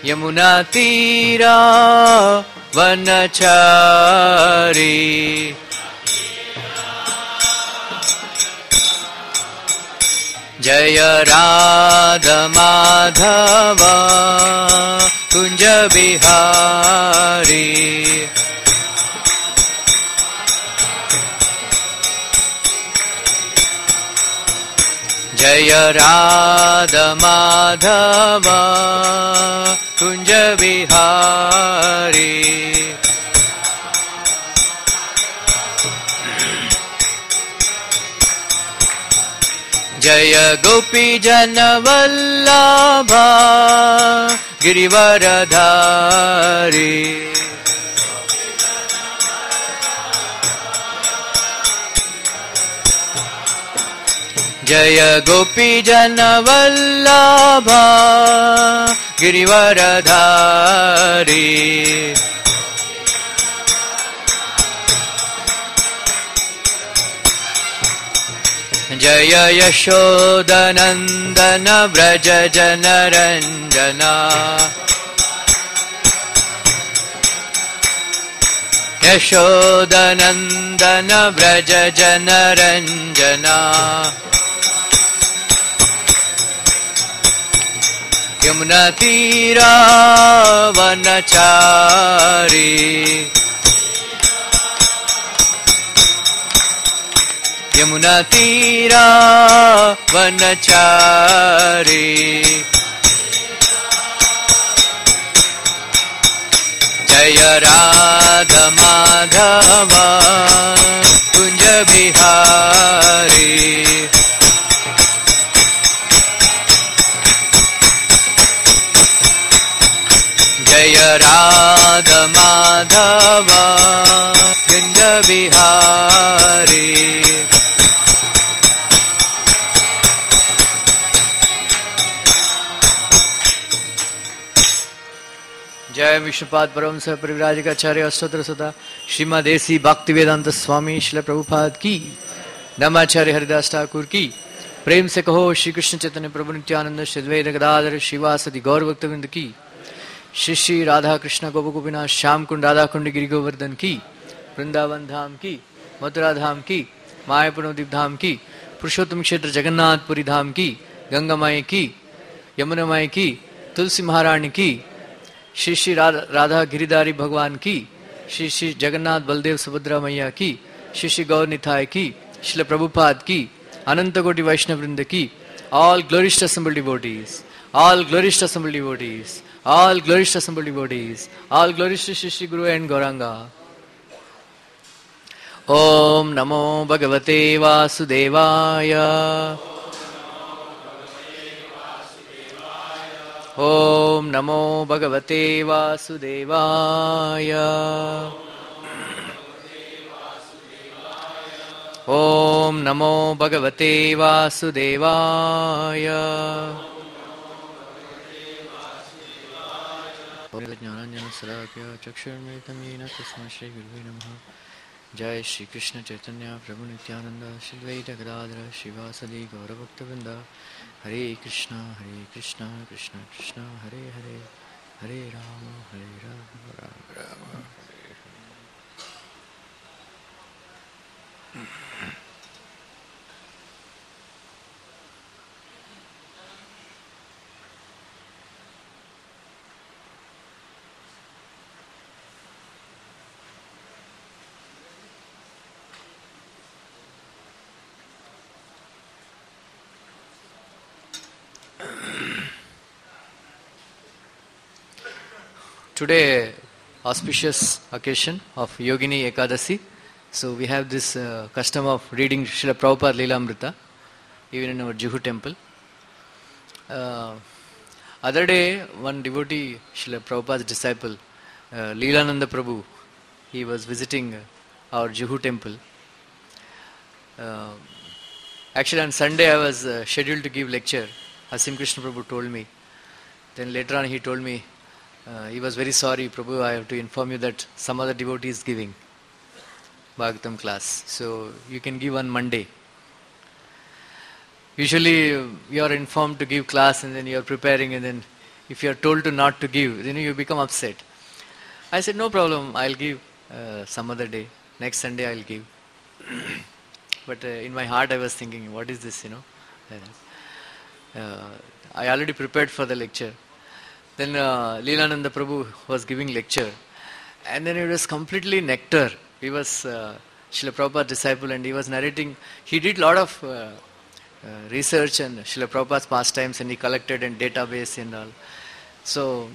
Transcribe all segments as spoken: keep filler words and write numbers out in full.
यमुना तीरा वनचारी जय राधा माधव कुंज बिहारी जय राधा माधव कुंज बिहारी जय गोपी जन वल्लभा गिरिवरधारी जय गोपी जन वल्लभा गिरिवरधारी जय यशोदनंदन व्रज जनरंजना यशोदनंदन व्रज जनरंजना यमुना तीरा वनचारी यमुना तीरा वनचारी जय राधा माधव कुंज बिहारी जय राधा माधव कुंज बिहारी जय विष्णुपाद परम सह परिव्राजकाचार्य अष्टोत्तर सदा श्रीमदेसी भक्ति वेदांत स्वामी श्रील प्रभुपाद की नमाचार्य हरिदास ठाकुर की प्रेम से कहो श्री कृष्ण चैतन्य प्रभु नित्यानंद श्री अद्वैत गदाधर श्रीवासदि गौर भक्तवृंद की श्री श्री राधा कृष्ण गोप गोपीनाथ श्याम कुंड राधा कुंड गिरि गोवर्धन की वृंदावन धाम की मथुरा धाम की मायापुर नवद्वीप धाम की पुरुषोत्तम क्षेत्र जगन्नाथपुरी धाम की गंगा माई की यमुना माई की तुलसी महारानी की श्री श्री राधा गिरिधारी भगवान की श्री श्री जगन्नाथ बलदेव सुभद्रा मैया की श्री श्री गौर निथाय की श्रील प्रभुपाद की अनंत कोटि वैष्णव वृंद की all glorious assembled devotees, all glorious assembled devotees, all glorious assembled devotees, all glorious to Shri Shri Guru and Gauranga. Om Namo Bhagavate Vasudevaya. Om Namo Bhagavate Vasudevaya. Om Namo Bhagavate Vasudevaya. Jnananjana Salakya Chakshurmritam Yena Tasmai Shri Gurave Namaha. Jai Shri Krishna Chaitanya Prabhu Nityananda Shri Advaita Gadadhara Shivasadi Gauravaktavinda. Hare Krishna Hare Krishna Krishna Krishna Hare Hare Hare Rama Hare Rama Rama Rama. Today, auspicious occasion of Yogini Ekadasi. So we have this uh, custom of reading Srila Prabhupada Leelamrita, even in our Juhu temple. Uh, other day, one devotee, Srila Prabhupada's disciple, uh, Leelananda Prabhu, he was visiting our Juhu temple. Uh, actually, on Sunday, I was uh, scheduled to give lecture. Asim Krishna Prabhu told me. Then later on, he told me, Uh, he was very sorry, Prabhu, I have to inform you that some other devotee is giving Bhagavatam class. So you can give on Monday. Usually you are informed to give class and then you are preparing and then if you are told to not to give, then you become upset. I said, no problem, I'll give uh, some other day. Next Sunday I'll give. But uh, in my heart I was thinking, what is this, you know? Uh, I already prepared for the lecture. Then uh, Leelananda Prabhu was giving lecture. And then it was completely nectar. He was uh, Srila Prabhupada's disciple and he was narrating. He did a lot of uh, uh, research and Srila Prabhupada's pastimes and he collected in database and all. So,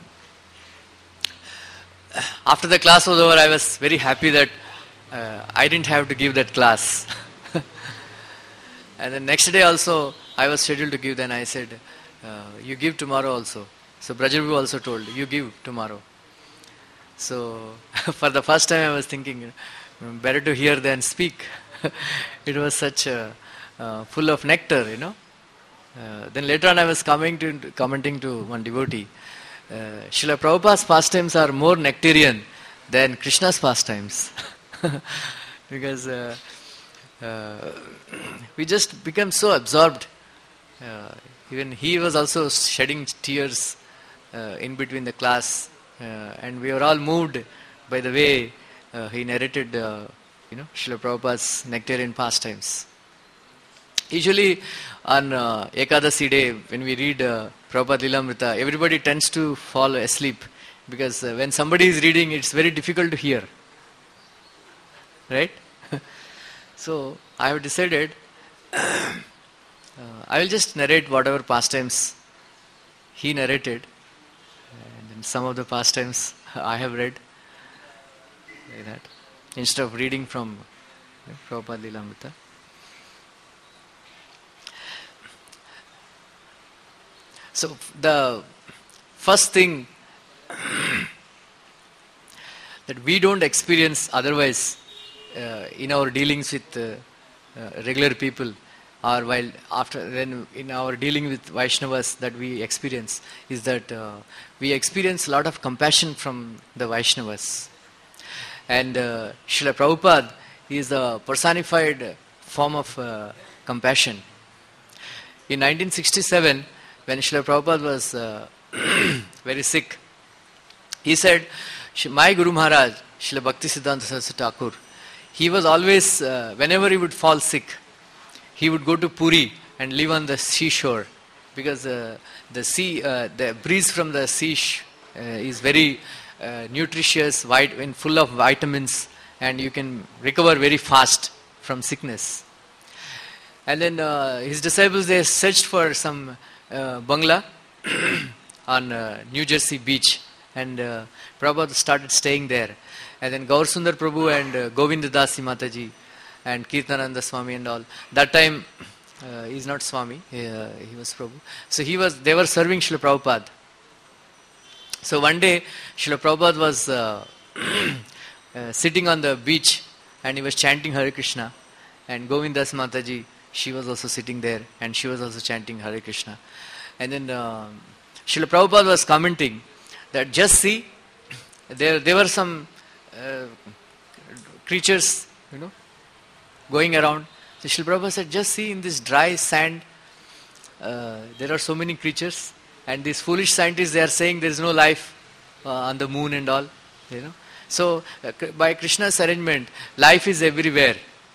after the class was over, I was very happy that uh, I didn't have to give that class. And the next day also, I was scheduled to give. Then I said, uh, you give tomorrow also. So Brajabu also told, you give tomorrow. So for the first time I was thinking, better to hear than speak. It was such a, uh, full of nectar, you know. Uh, then later on I was coming to, commenting to one devotee. Uh, Srila Prabhupada's pastimes are more nectarian than Krishna's pastimes. Because uh, uh, we just become so absorbed. Uh, even he was also shedding tears uh, in between the class. Uh, and we were all moved by the way uh, he narrated, uh, you know, Srila Prabhupada's nectarian pastimes. Usually on uh, Ekadasi day, when we read uh, Prabhupada Lilamrita, everybody tends to fall asleep because uh, when somebody is reading, it's very difficult to hear. Right? So I have decided uh, I will just narrate whatever pastimes he narrated. And some of the pastimes I have read. Like that. Instead of reading from uh, Prabhupada Lilamrita. So the first thing that we don't experience otherwise uh, in our dealings with uh, uh, regular people or while after then in our dealing with Vaishnavas that we experience is that uh, we experience a lot of compassion from the Vaishnavas. And uh, Srila Prabhupada is the personified form of uh, compassion. In nineteen sixty-seven, when Srila Prabhupada was uh, very sick, he said, my Guru Maharaj, Srila Bhaktisiddhanta Saraswati Thakur, he was always, uh, whenever he would fall sick, he would go to Puri and live on the seashore because uh, the sea, uh, the breeze from the sea sh- uh, is very uh, nutritious, vit- and full of vitamins, and you can recover very fast from sickness. And then uh, his disciples, they searched for some uh, bungalow on uh, New Jersey beach, and uh, Prabhupada started staying there. And then Gaur Sundar Prabhu and uh, Govinda Dasi Mataji and Kirtananda Swami and all. That time, uh, he's not Swami, he, uh, he was Prabhu. So he was, they were serving Srila Prabhupada. So one day, Srila Prabhupada was uh, uh, sitting on the beach and he was chanting Hare Krishna. And Govinda Dasi Mataji, she was also sitting there and she was also chanting Hare Krishna. And then uh, Srila Prabhupada was commenting that just see, there, there were some uh, creatures, you know, going around. So Srila Prabhupada said, just see in this dry sand, uh, there are so many creatures, and these foolish scientists, they are saying there is no life uh, on the moon and all, you know. So uh, by Krishna's arrangement, life is everywhere.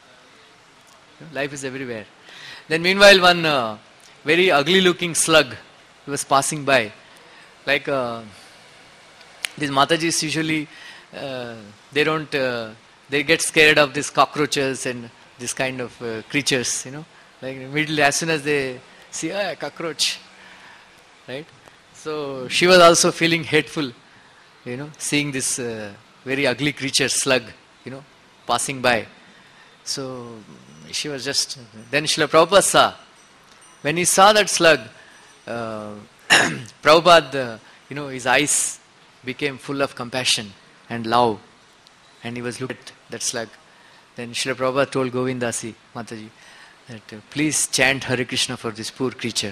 Life is everywhere. Then meanwhile, one uh, very ugly looking slug was passing by. Like uh, these Matajis usually, uh, they don't, uh, they get scared of these cockroaches and this kind of uh, creatures, you know. Like immediately as soon as they see a oh, cockroach, right? So she was also feeling hateful, you know, seeing this uh, very ugly creature, slug, you know, passing by. So she was just, then Srila Prabhupada saw. When he saw that slug, uh, Prabhupada, uh, you know, his eyes became full of compassion and love. And he was looking at that slug. Then Srila Prabhupada told Govindasi Mataji that uh, please chant Hare Krishna for this poor creature.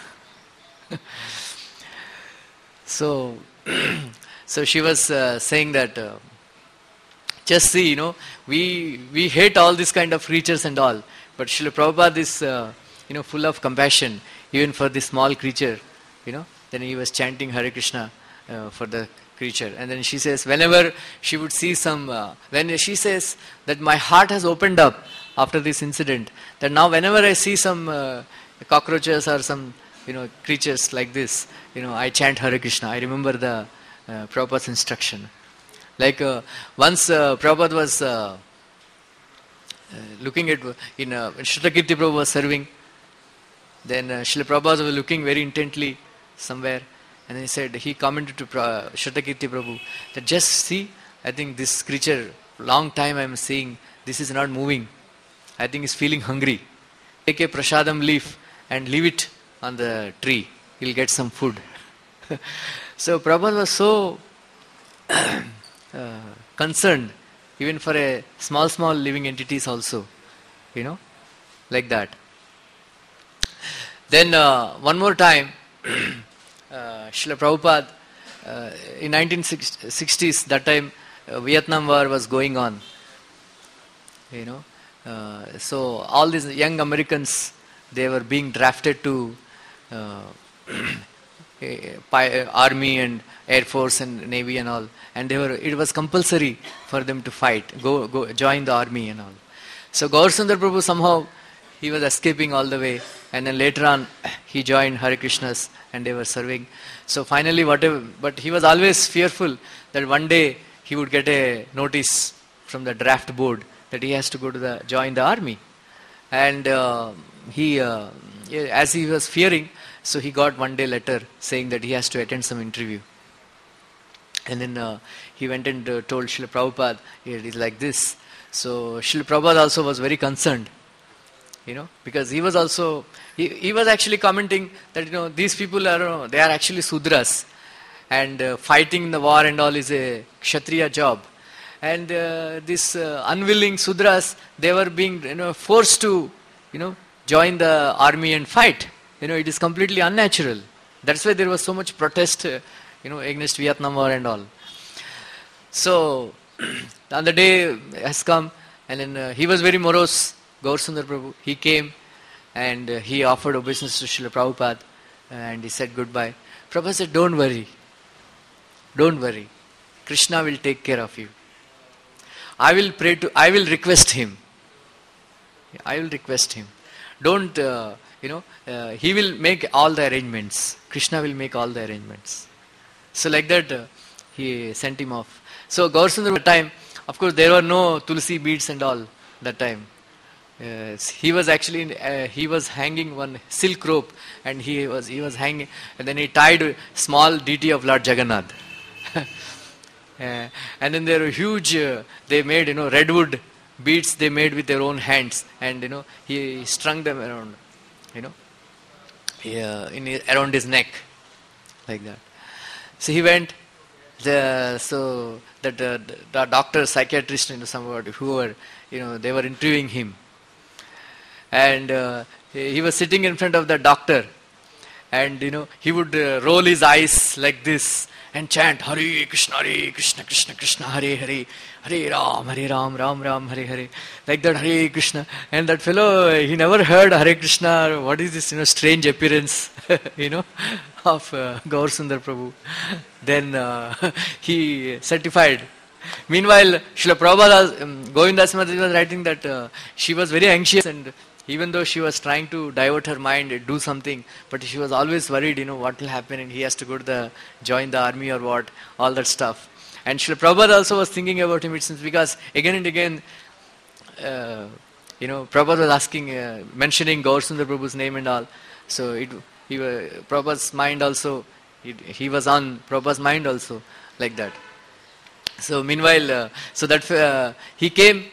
so, so she was uh, saying that uh, just see, you know, we we hate all this kind of creatures and all, but Srila Prabhupada is, uh, you know, full of compassion even for this small creature, you know, then he was chanting Hare Krishna uh, for the creature. And then she says, whenever she would see some, uh, when she says that my heart has opened up after this incident, that now whenever I see some uh, cockroaches or some, you know, creatures like this, you know, I chant Hare Krishna. I remember the uh, Prabhupada's instruction. Like uh, once uh, Prabhupada was uh, uh, looking at, in uh, when Shrita Kirti Prabhu was serving, then uh, Srila Prabhupada was looking very intently somewhere, and then he said, he commented to pra- Shrita Kirti Prabhu that just see, I think this creature, long time I am seeing, this is not moving. I think it's feeling hungry. Take a prasadam leaf and leave it on the tree. He'll get some food. So Prabhupada was so uh, concerned, even for a small, small living entities also, you know, like that. Then uh, one more time, uh, Srila Prabhupada, uh, in nineteen sixties, that time uh, Vietnam War was going on, you know. Uh, so all these young Americans, they were being drafted to uh, army and air force and navy and all, and they were. It was compulsory for them to fight, go go join the army and all. So Gaurasundar Prabhu somehow he was escaping all the way, and then later on he joined Hare Krishnas and they were serving. So finally, whatever, but he was always fearful that one day he would get a notice from the draft board that he has to go to the join the army, and uh, he, uh, as he was fearing, so he got one day letter saying that he has to attend some interview, and then uh, he went and uh, told Srila Prabhupada it is like this. So Srila Prabhupada also was very concerned, you know, because he was also he, he was actually commenting that, you know, these people are, you know, they are actually Sudras, and uh, fighting in the war and all is a Kshatriya job. And uh, these uh, unwilling Sudras, they were being, you know, forced to, you know, join the army and fight. You know, it is completely unnatural. That's why there was so much protest, uh, you know, against Vietnam War and all. So, on the day has come, and then uh, he was very morose, Gaurasundar Prabhu. He came and uh, he offered obeisance to Srila Prabhupada, and he said goodbye. Prabhupada said, don't worry. Don't worry. Krishna will take care of you. I will pray to, I will request him. I will request him. Don't, uh, you know, uh, he will make all the arrangements. Krishna will make all the arrangements. So like that, uh, he sent him off. So Gaurasundar at that time, of course, there were no tulsi beads and all that time. Uh, he was actually, in, uh, he was hanging one silk rope, and he was, he was hanging, and then he tied a small deity of Lord Jagannath. Uh, and then there were huge, uh, they made, you know, redwood beads they made with their own hands, and, you know, he strung them around, you know, yeah, in his, around his neck, like that. So he went, the, so that uh, the doctor, psychiatrist, you know, somebody, whoever, you know, they were interviewing him, and uh, he, he was sitting in front of the doctor, and, you know, he would uh, roll his eyes like this, and chant Hare Krishna, Hare Krishna, Krishna Krishna, Hare Hare, Hare Ram, Hare Ram, Ram Ram, Hare Hare, like that, Hare Krishna. And that fellow, he never heard Hare Krishna. What is this, you know, strange appearance, you know, of uh, Gaurasundar Prabhu. Then uh, he certified. Meanwhile, Srila Prabhupada, um, Govindas Mataji was writing that uh, she was very anxious, and even though she was trying to divert her mind and do something, but she was always worried, you know, what will happen, and he has to go to the, join the army or what, all that stuff. And Srila Prabhupada also was thinking about him, because again and again, uh, you know, Prabhupada was asking, uh, mentioning Gaurasundar Prabhu's name and all. So it, he, uh, Prabhupada's mind also, he, he was on Prabhupada's mind also, like that. So meanwhile, uh, so that uh, he came,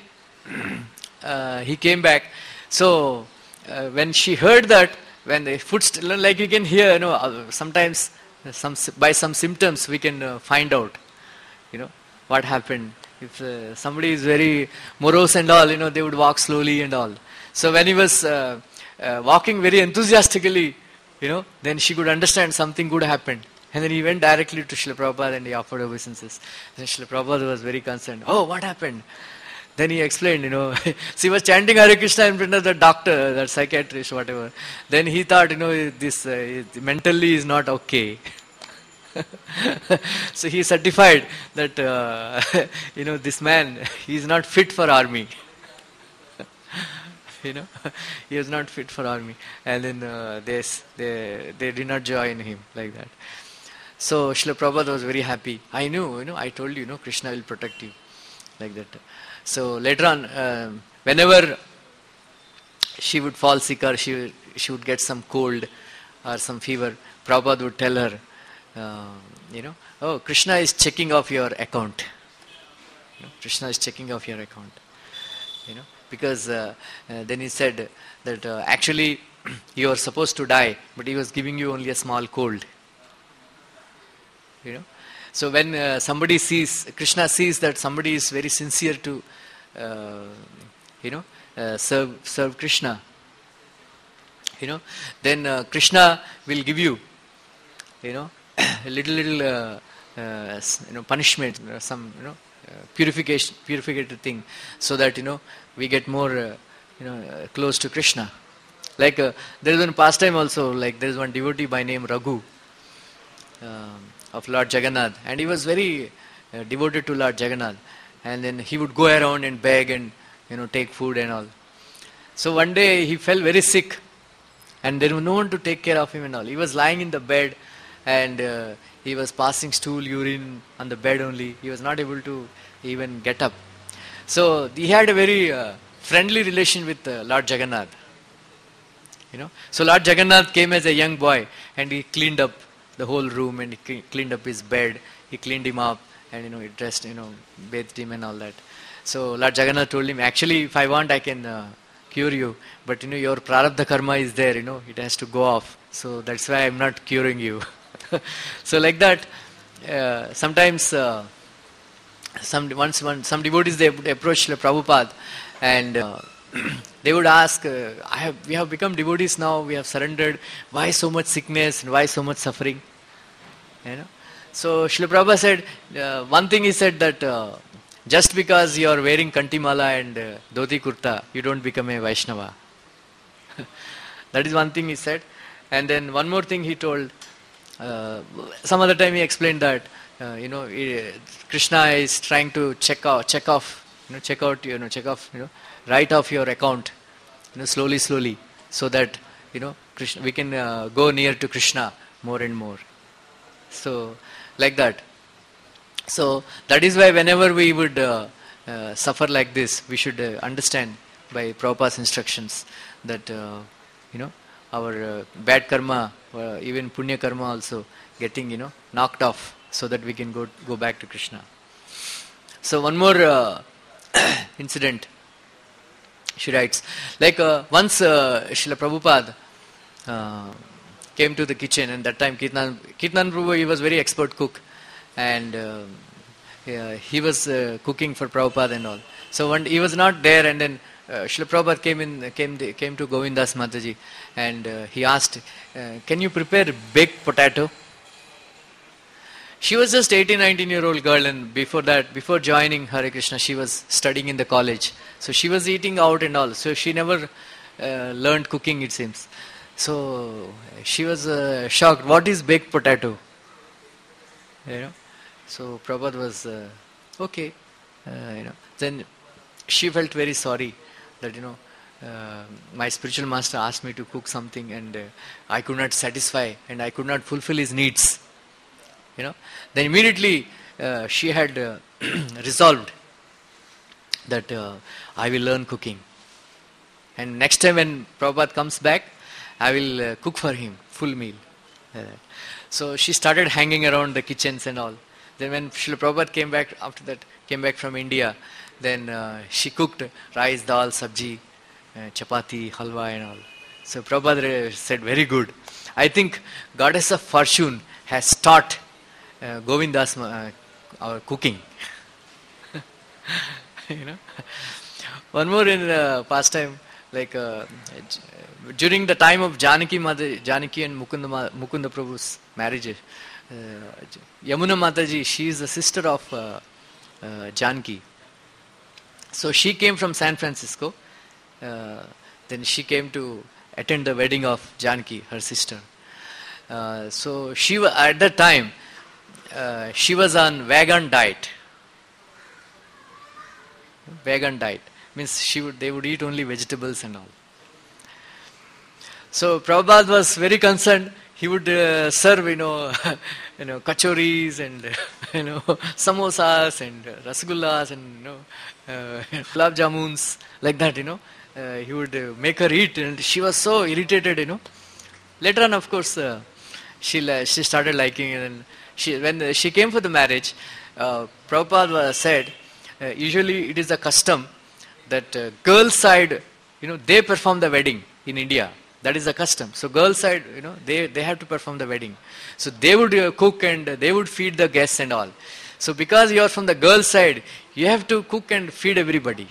uh, he came back. So uh, when she heard that, when the footsteps, like you can hear, you know, uh, sometimes uh, some by some symptoms we can uh, find out, you know, what happened. If uh, somebody is very morose and all, you know, they would walk slowly and all. So when he was uh, uh, walking very enthusiastically, you know, then she could understand something good happened. And then he went directly to Srila Prabhupada and he offered obeisances. Then Srila Prabhupada was very concerned. Oh, what happened? Then he explained, you know, she was chanting Hare Krishna in front of the doctor, that psychiatrist, whatever. Then he thought, you know, this uh, mentally is not okay. So he certified that, uh, you know, this man, he is not fit for army. You know, he was not fit for army. And then uh, they, they, they did not join him like that. So Srila Prabhupada was very happy. I knew, you know, I told you, you know, Krishna will protect you. Like that. So later on, uh, whenever she would fall sick or she would, she would get some cold or some fever, Prabhupada would tell her, uh, you know, oh, Krishna is checking off your account. You know, Krishna is checking off your account. You know, because uh, uh, then he said that uh, actually you are supposed to die, but he was giving you only a small cold. You know. So when uh, somebody sees, Krishna sees that somebody is very sincere to, uh, you know, uh, serve serve Krishna, you know, then uh, Krishna will give you, you know, a little little, uh, uh, you know, punishment, uh, some, you know, uh, purification, purificated thing, so that, you know, we get more, uh, you know, uh, close to Krishna. Like uh, there is one pastime also. Like there is one devotee by name Raghu. Um, of Lord Jagannath, and he was very uh, devoted to Lord Jagannath, and then he would go around and beg and, you know, take food and all. So one day he fell very sick, and there was no one to take care of him and all. He was lying in the bed, and uh, he was passing stool, urine on the bed only. He was not able to even get up. So he had a very uh, friendly relation with uh, Lord Jagannath. You know, so Lord Jagannath came as a young boy, and he cleaned up the whole room, and he cleaned up his bed, he cleaned him up, and, you know, he dressed, you know, bathed him and all that. So Lord Jagannath told him, actually if I want I can uh, cure you, but, you know, your prarabdha karma is there, you know, it has to go off, so that's why I'm not curing you. So like that, uh, sometimes uh, some once one, some devotees, they would approach Prabhupada, and uh, they would ask, uh, I have, we have become devotees now, we have surrendered, why so much sickness and why so much suffering? You know? So Srila Prabhupada said, uh, one thing he said, that uh, just because you are wearing kantimala and uh, dhoti kurta, you don't become a Vaishnava. That is one thing he said. And then one more thing he told, uh, some other time he explained that, uh, you know, he, Krishna is trying to check out, check off, you know, check out, you know, check off, you know, write off your account, you know, slowly, slowly, so that, you know, Krishna, we can uh, go near to Krishna more and more. So, like that. So, that is why whenever we would uh, uh, suffer like this, we should uh, understand by Prabhupada's instructions that, uh, you know, our uh, bad karma, uh, even punya karma also getting, you know, knocked off, so that we can go go back to Krishna. So, one more uh, incident. She writes, like uh, once uh, Srila Prabhupada uh, came to the kitchen, and that time Kirtan, Kirtan Prabhu, he was very expert cook, and uh, yeah, he was uh, cooking for Prabhupada and all. So one, he was not there, and then uh, Srila Prabhupada came in, came the, came to Govindas Mataji, and uh, he asked, uh, can you prepare baked potato? She was just eighteen, nineteen year old girl, and before that, before joining Hare Krishna, she was studying in the college. So she was eating out and all. So she never uh, learned cooking, it seems. So she was uh, shocked. What is baked potato? You know. So Prabhupada was uh, okay. Uh, you know. Then she felt very sorry that, you know, uh, my spiritual master asked me to cook something, and uh, I could not satisfy, and I could not fulfill his needs. You know, then immediately uh, she had uh, resolved that uh, I will learn cooking, and next time when Prabhupada comes back, I will uh, cook for him full meal. Uh, so she started hanging around the kitchens and all. Then when Srila Prabhupada came back after that, came back from India, then uh, she cooked rice, dal, sabji, uh, chapati, halwa and all. So Prabhupada said, very good. I think Goddess of Fortune has taught Uh, Govindas uh, our cooking. You know. One more in uh, pastime, like uh, during the time of Janaki Mataji, Janaki and Mukunda, Mukunda Prabhu's marriage, uh, Yamuna Mataji, she is the sister of uh, uh, Janaki. So she came from San Francisco. Uh, then she came to attend the wedding of Janki, her sister. Uh, so she wa- at that time uh, she was on vegan diet. Vegan diet means she would they would eat only vegetables and all. So Prabhupada was very concerned. He would uh, serve, you know, you know, kachoris and you know, samosas and rasgullas and you know, uh, gulab jamuns like that. You know, uh, he would uh, make her eat, and she was so irritated. You know. Later on, of course, uh, she li- she started liking it, and she when she came for the marriage, uh, Prabhupada said, uh, usually it is a custom that uh, girl side, you know, they perform the wedding in India. That is the custom. So girl side, you know, they, they have to perform the wedding. So they would uh, cook and uh, they would feed the guests and all. So because you are from the girl side, you have to cook and feed everybody.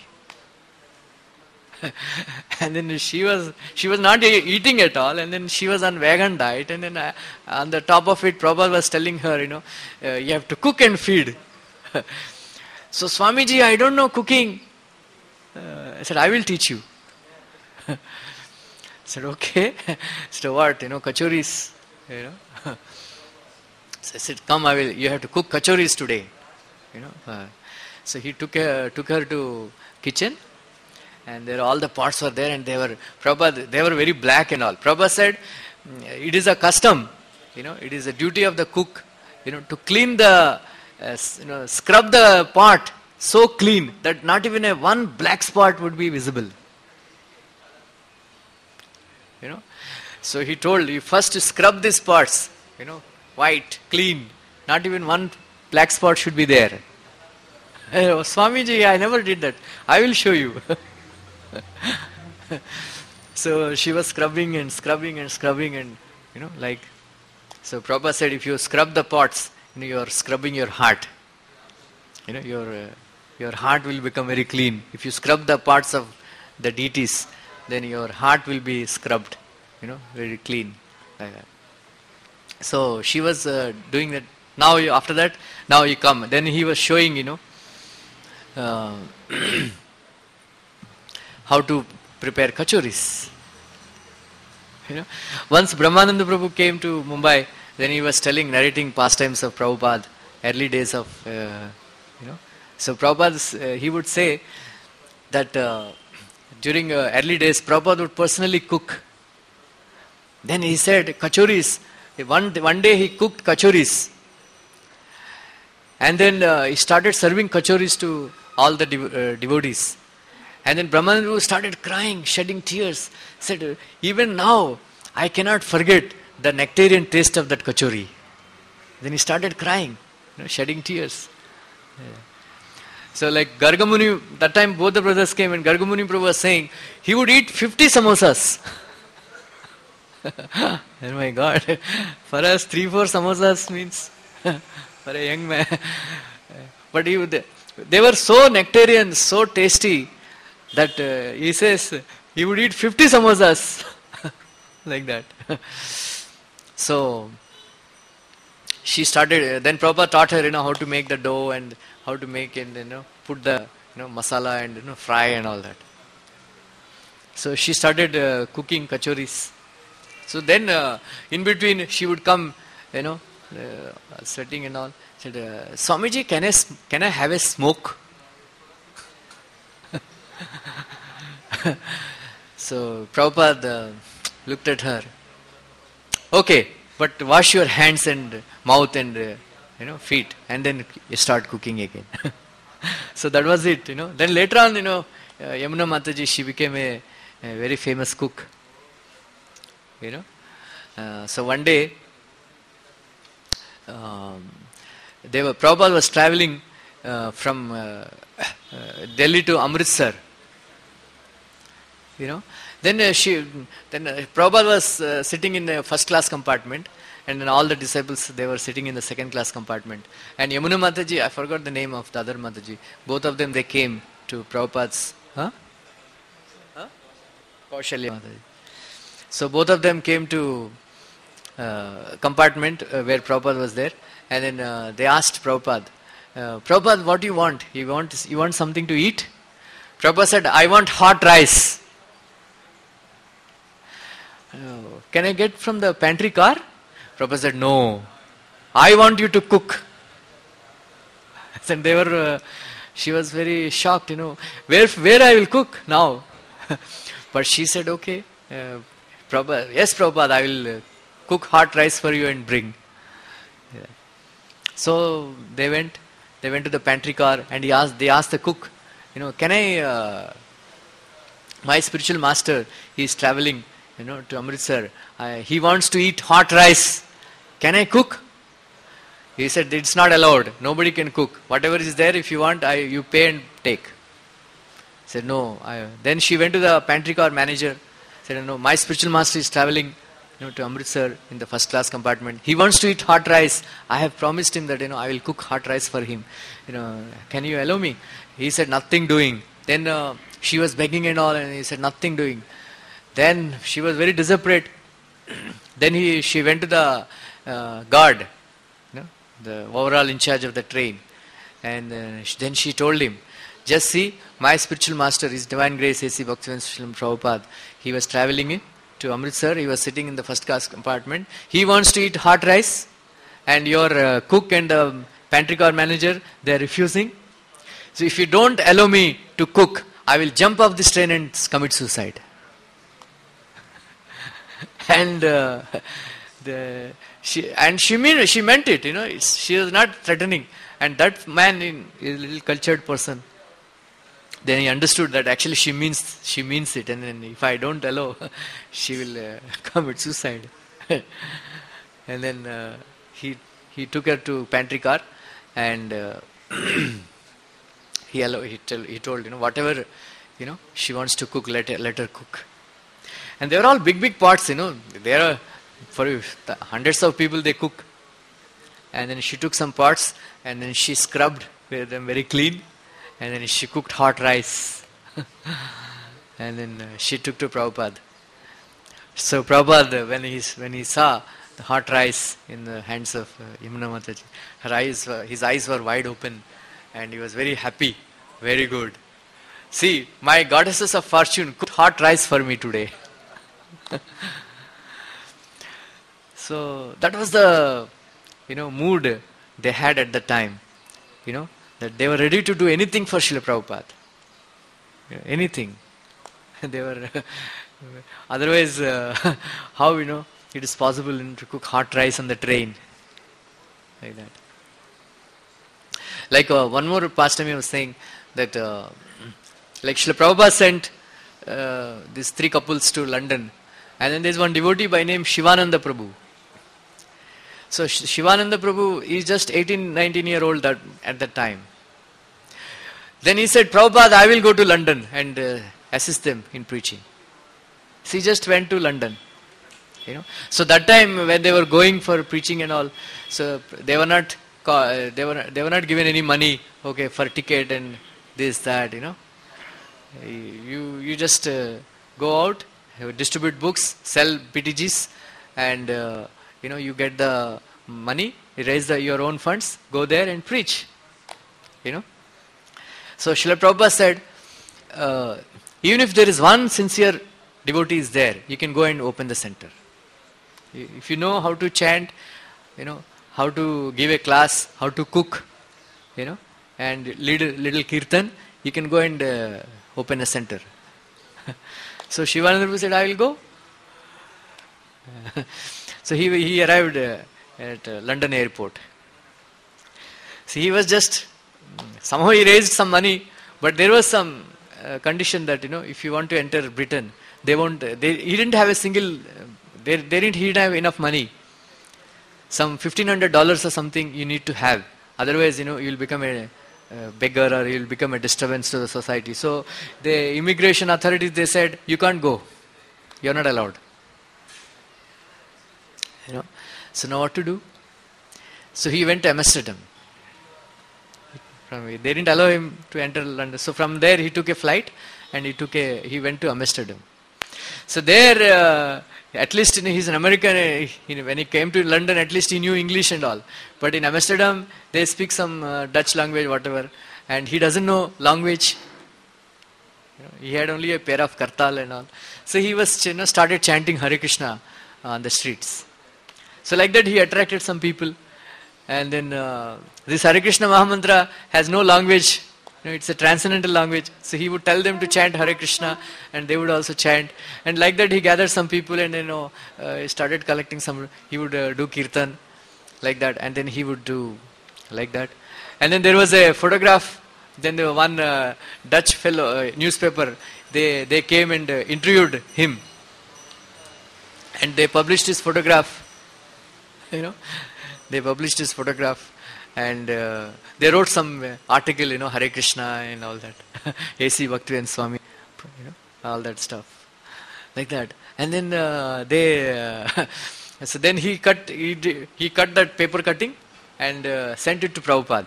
And then she was she was not e- eating at all, and then she was on vegan diet, and then uh, on the top of it, Prabhupada was telling her, you know, uh, you have to cook and feed. So Swamiji, I don't know cooking. Uh, I said, I will teach you. I said, okay. So what, you know, kachoris, you know. So I said, come, I will. You have to cook kachoris today, you know. Uh, so he took her, took her to kitchen, and there all the pots were there, and they were Prabhupada, they were very black and all. Prabhupada said, it is a custom, you know, it is a duty of the cook, you know, to clean the, uh, you know, scrub the pot so clean that not even a one black spot would be visible. You know, so he told you first to scrub these parts, you know, white, clean, not even one black spot should be there. Oh, Swamiji, I never did that. I will show you. So she was scrubbing and scrubbing and scrubbing and, you know, like, so Prabhupada said, if you scrub the pots, you know, you are scrubbing your heart. You know, your uh, your heart will become very clean. If you scrub the parts of the deities, then your heart will be scrubbed, you know, very clean, like that. So she was uh, doing that. Now you, after that, now you come. Then he was showing, you know, uh, how to prepare kachoris. You know, once Brahmananda Prabhu came to Mumbai, then he was telling, narrating pastimes of Prabhupada, early days of, uh, you know. So Prabhupada, uh, he would say that uh, during uh, early days, Prabhupada would personally cook. Then he said, kachoris. One, one day he cooked kachoris. And then uh, he started serving kachoris to all the dev- uh, devotees. And then Brahmananda started crying, shedding tears. Said, even now, I cannot forget the nectarian taste of that kachori. Then he started crying, you know, shedding tears. Yeah. So like Gargamuni, that time both the brothers came and Gargamuni Prabhu was saying, he would eat fifty samosas. Oh my God. For us, three, four samosas means, for a young man. But he would, they were so nectarian, so tasty, that uh, he says, he would eat fifty samosas. Like that. So, she started, then Prabhupada taught her, you know, how to make the dough and how to make it, you know, put the, you know, masala and, you know, fry and all that. So she started uh, cooking kachoris. So then, uh, in between, she would come, you know, uh, sweating and all. Said, uh, Swamiji, can I, can I have a smoke? So Prabhupada uh, looked at her. Okay, but wash your hands and mouth and uh, you know, feet, and then you start cooking again. So that was it, you know. Then later on, you know, uh, Yamuna Mataji, she became a, a very famous cook. You know. Uh, so one day, um, they were, Prabhupada was traveling uh, from uh, uh, Delhi to Amritsar. You know. Then uh, she, then uh, Prabhupada was uh, sitting in the first class compartment, and then all the disciples, they were sitting in the second class compartment. And Yamuna Mataji, I forgot the name of the other Mataji. Both of them, they came to Prabhupada's, huh? Huh? Kaushalya Mataji. So both of them came to uh, compartment uh, where Prabhupada was there, and then uh, they asked Prabhupada, uh, Prabhupada, what do you want? You want you want something to eat? Prabhupada said, I want hot rice. Oh, can I get from the pantry car? Prabhupada said, no. I want you to cook. And they were, uh, she was very shocked, you know. Where, where I will cook now? But she said, okay. Uh, Prabhupada, yes, Prabhupada, I will uh, cook hot rice for you and bring. Yeah. So they went, they went to the pantry car and he asked, they asked the cook, you know, can I, uh, my spiritual master, he is traveling, you know, to Amritsar. I, he wants to eat hot rice. Can I cook? He said, it's not allowed. Nobody can cook. Whatever is there, if you want, I, you pay and take. He said, no. I, then she went to the pantry car manager. Said, no, my spiritual master is traveling, you know, to Amritsar in the first class compartment. He wants to eat hot rice. I have promised him that, you know, I will cook hot rice for him. You know, can you allow me? He said, nothing doing. Then uh, she was begging and all, and he said, nothing doing. Then she was very desperate. Then he, she went to the uh, guard, you know, the overall in charge of the train. And uh, then she told him, just see, my spiritual master, His Divine Grace A C Bhaktivedanta Srila Prabhupada, he was traveling in, to Amritsar, he was sitting in the first class compartment. He wants to eat hot rice, and your uh, cook and the pantry car manager, they are refusing. So if you don't allow me to cook, I will jump off this train and commit suicide. And uh, the, she and she mean she meant it, you know. It's, she was not threatening. And that man is a little cultured person. Then he understood that actually she means she means it, and then if I don't allow, she will uh, commit suicide. And then uh, he he took her to pantry car, and uh, he allow, he tell, he told, you know, whatever, you know, she wants to cook, let her, let her cook. And they were all big big pots, you know. There are for the hundreds of people they cook. And then she took some pots and then she scrubbed them very clean. And then she cooked hot rice. And then uh, she took to Prabhupada. So Prabhupada, when he, when he saw the hot rice in the hands of uh, Yamuna Mataji, her eyes were, his eyes were wide open. And he was very happy. Very good. See, my goddesses of fortune cooked hot rice for me today. So that was the, you know, mood they had at the time. You know, that they were ready to do anything for Srila Prabhupada. You know, anything. They were, otherwise, uh, how, you know, it is possible to cook hot rice on the train. Like that. Like uh, one more pastime I was saying, that uh, like Srila Prabhupada sent uh, these three couples to London. And then there is one devotee by name Shivananda Prabhu. So Shivananda Prabhu is just eighteen, nineteen year old that, at that time. Then he said, Prabhupada, I will go to London and uh, assist them in preaching. So he just went to London. You know. So that time when they were going for preaching and all, so they were not they were they were not given any money, okay, for ticket and this, that, you know. You you just uh, go out, distribute books, sell P T Gs, and uh, you know, you get the money, you raise the, your own funds, go there and preach. You know. So Srila Prabhupada said, uh, even if there is one sincere devotee is there, you can go and open the center. If you know how to chant, you know, how to give a class, how to cook, you know, and lead a little kirtan, you can go and uh, open a center. So Shivananda Prabhu said, I will go. So he he arrived uh, at uh, London airport. So he was just, somehow he raised some money, but there was some uh, condition that, you know, if you want to enter Britain, they won't, uh, they, he didn't have a single, uh, they, they didn't, he didn't have enough money. Some fifteen hundred dollars or something you need to have. Otherwise, you know, you'll become a uh, beggar or you'll become a disturbance to the society. So the immigration authorities, they said, you can't go. You're not allowed. You know. So now what to do? So he went to Amsterdam. From, they didn't allow him to enter London. So from there he took a flight and he took a he went to Amsterdam. So there, uh, at least you know, he's an American. Uh, he, when he came to London, at least he knew English and all. But in Amsterdam, they speak some uh, Dutch language, whatever, and he doesn't know language. You know, he had only a pair of kartal and all. So he was, you know, started chanting Hare Krishna on the streets. So like that he attracted some people. And then uh, this Hare Krishna Mahamantra has no language. You know, it's a transcendental language. So he would tell them to chant Hare Krishna and they would also chant. And like that he gathered some people and, you know, uh, he started collecting some, he would uh, do kirtan like that. And then he would do like that. And then there was a photograph. Then there was one uh, Dutch fellow, uh, newspaper, they, they came and uh, interviewed him. And they published his photograph. You know, they published his photograph. And uh, they wrote some uh, article, you know, Hare Krishna and all that. A C Bhaktivedanta Swami, you know, all that stuff. Like that. And then uh, they, uh, so then he cut, he, did, he cut that paper cutting and uh, sent it to Prabhupada.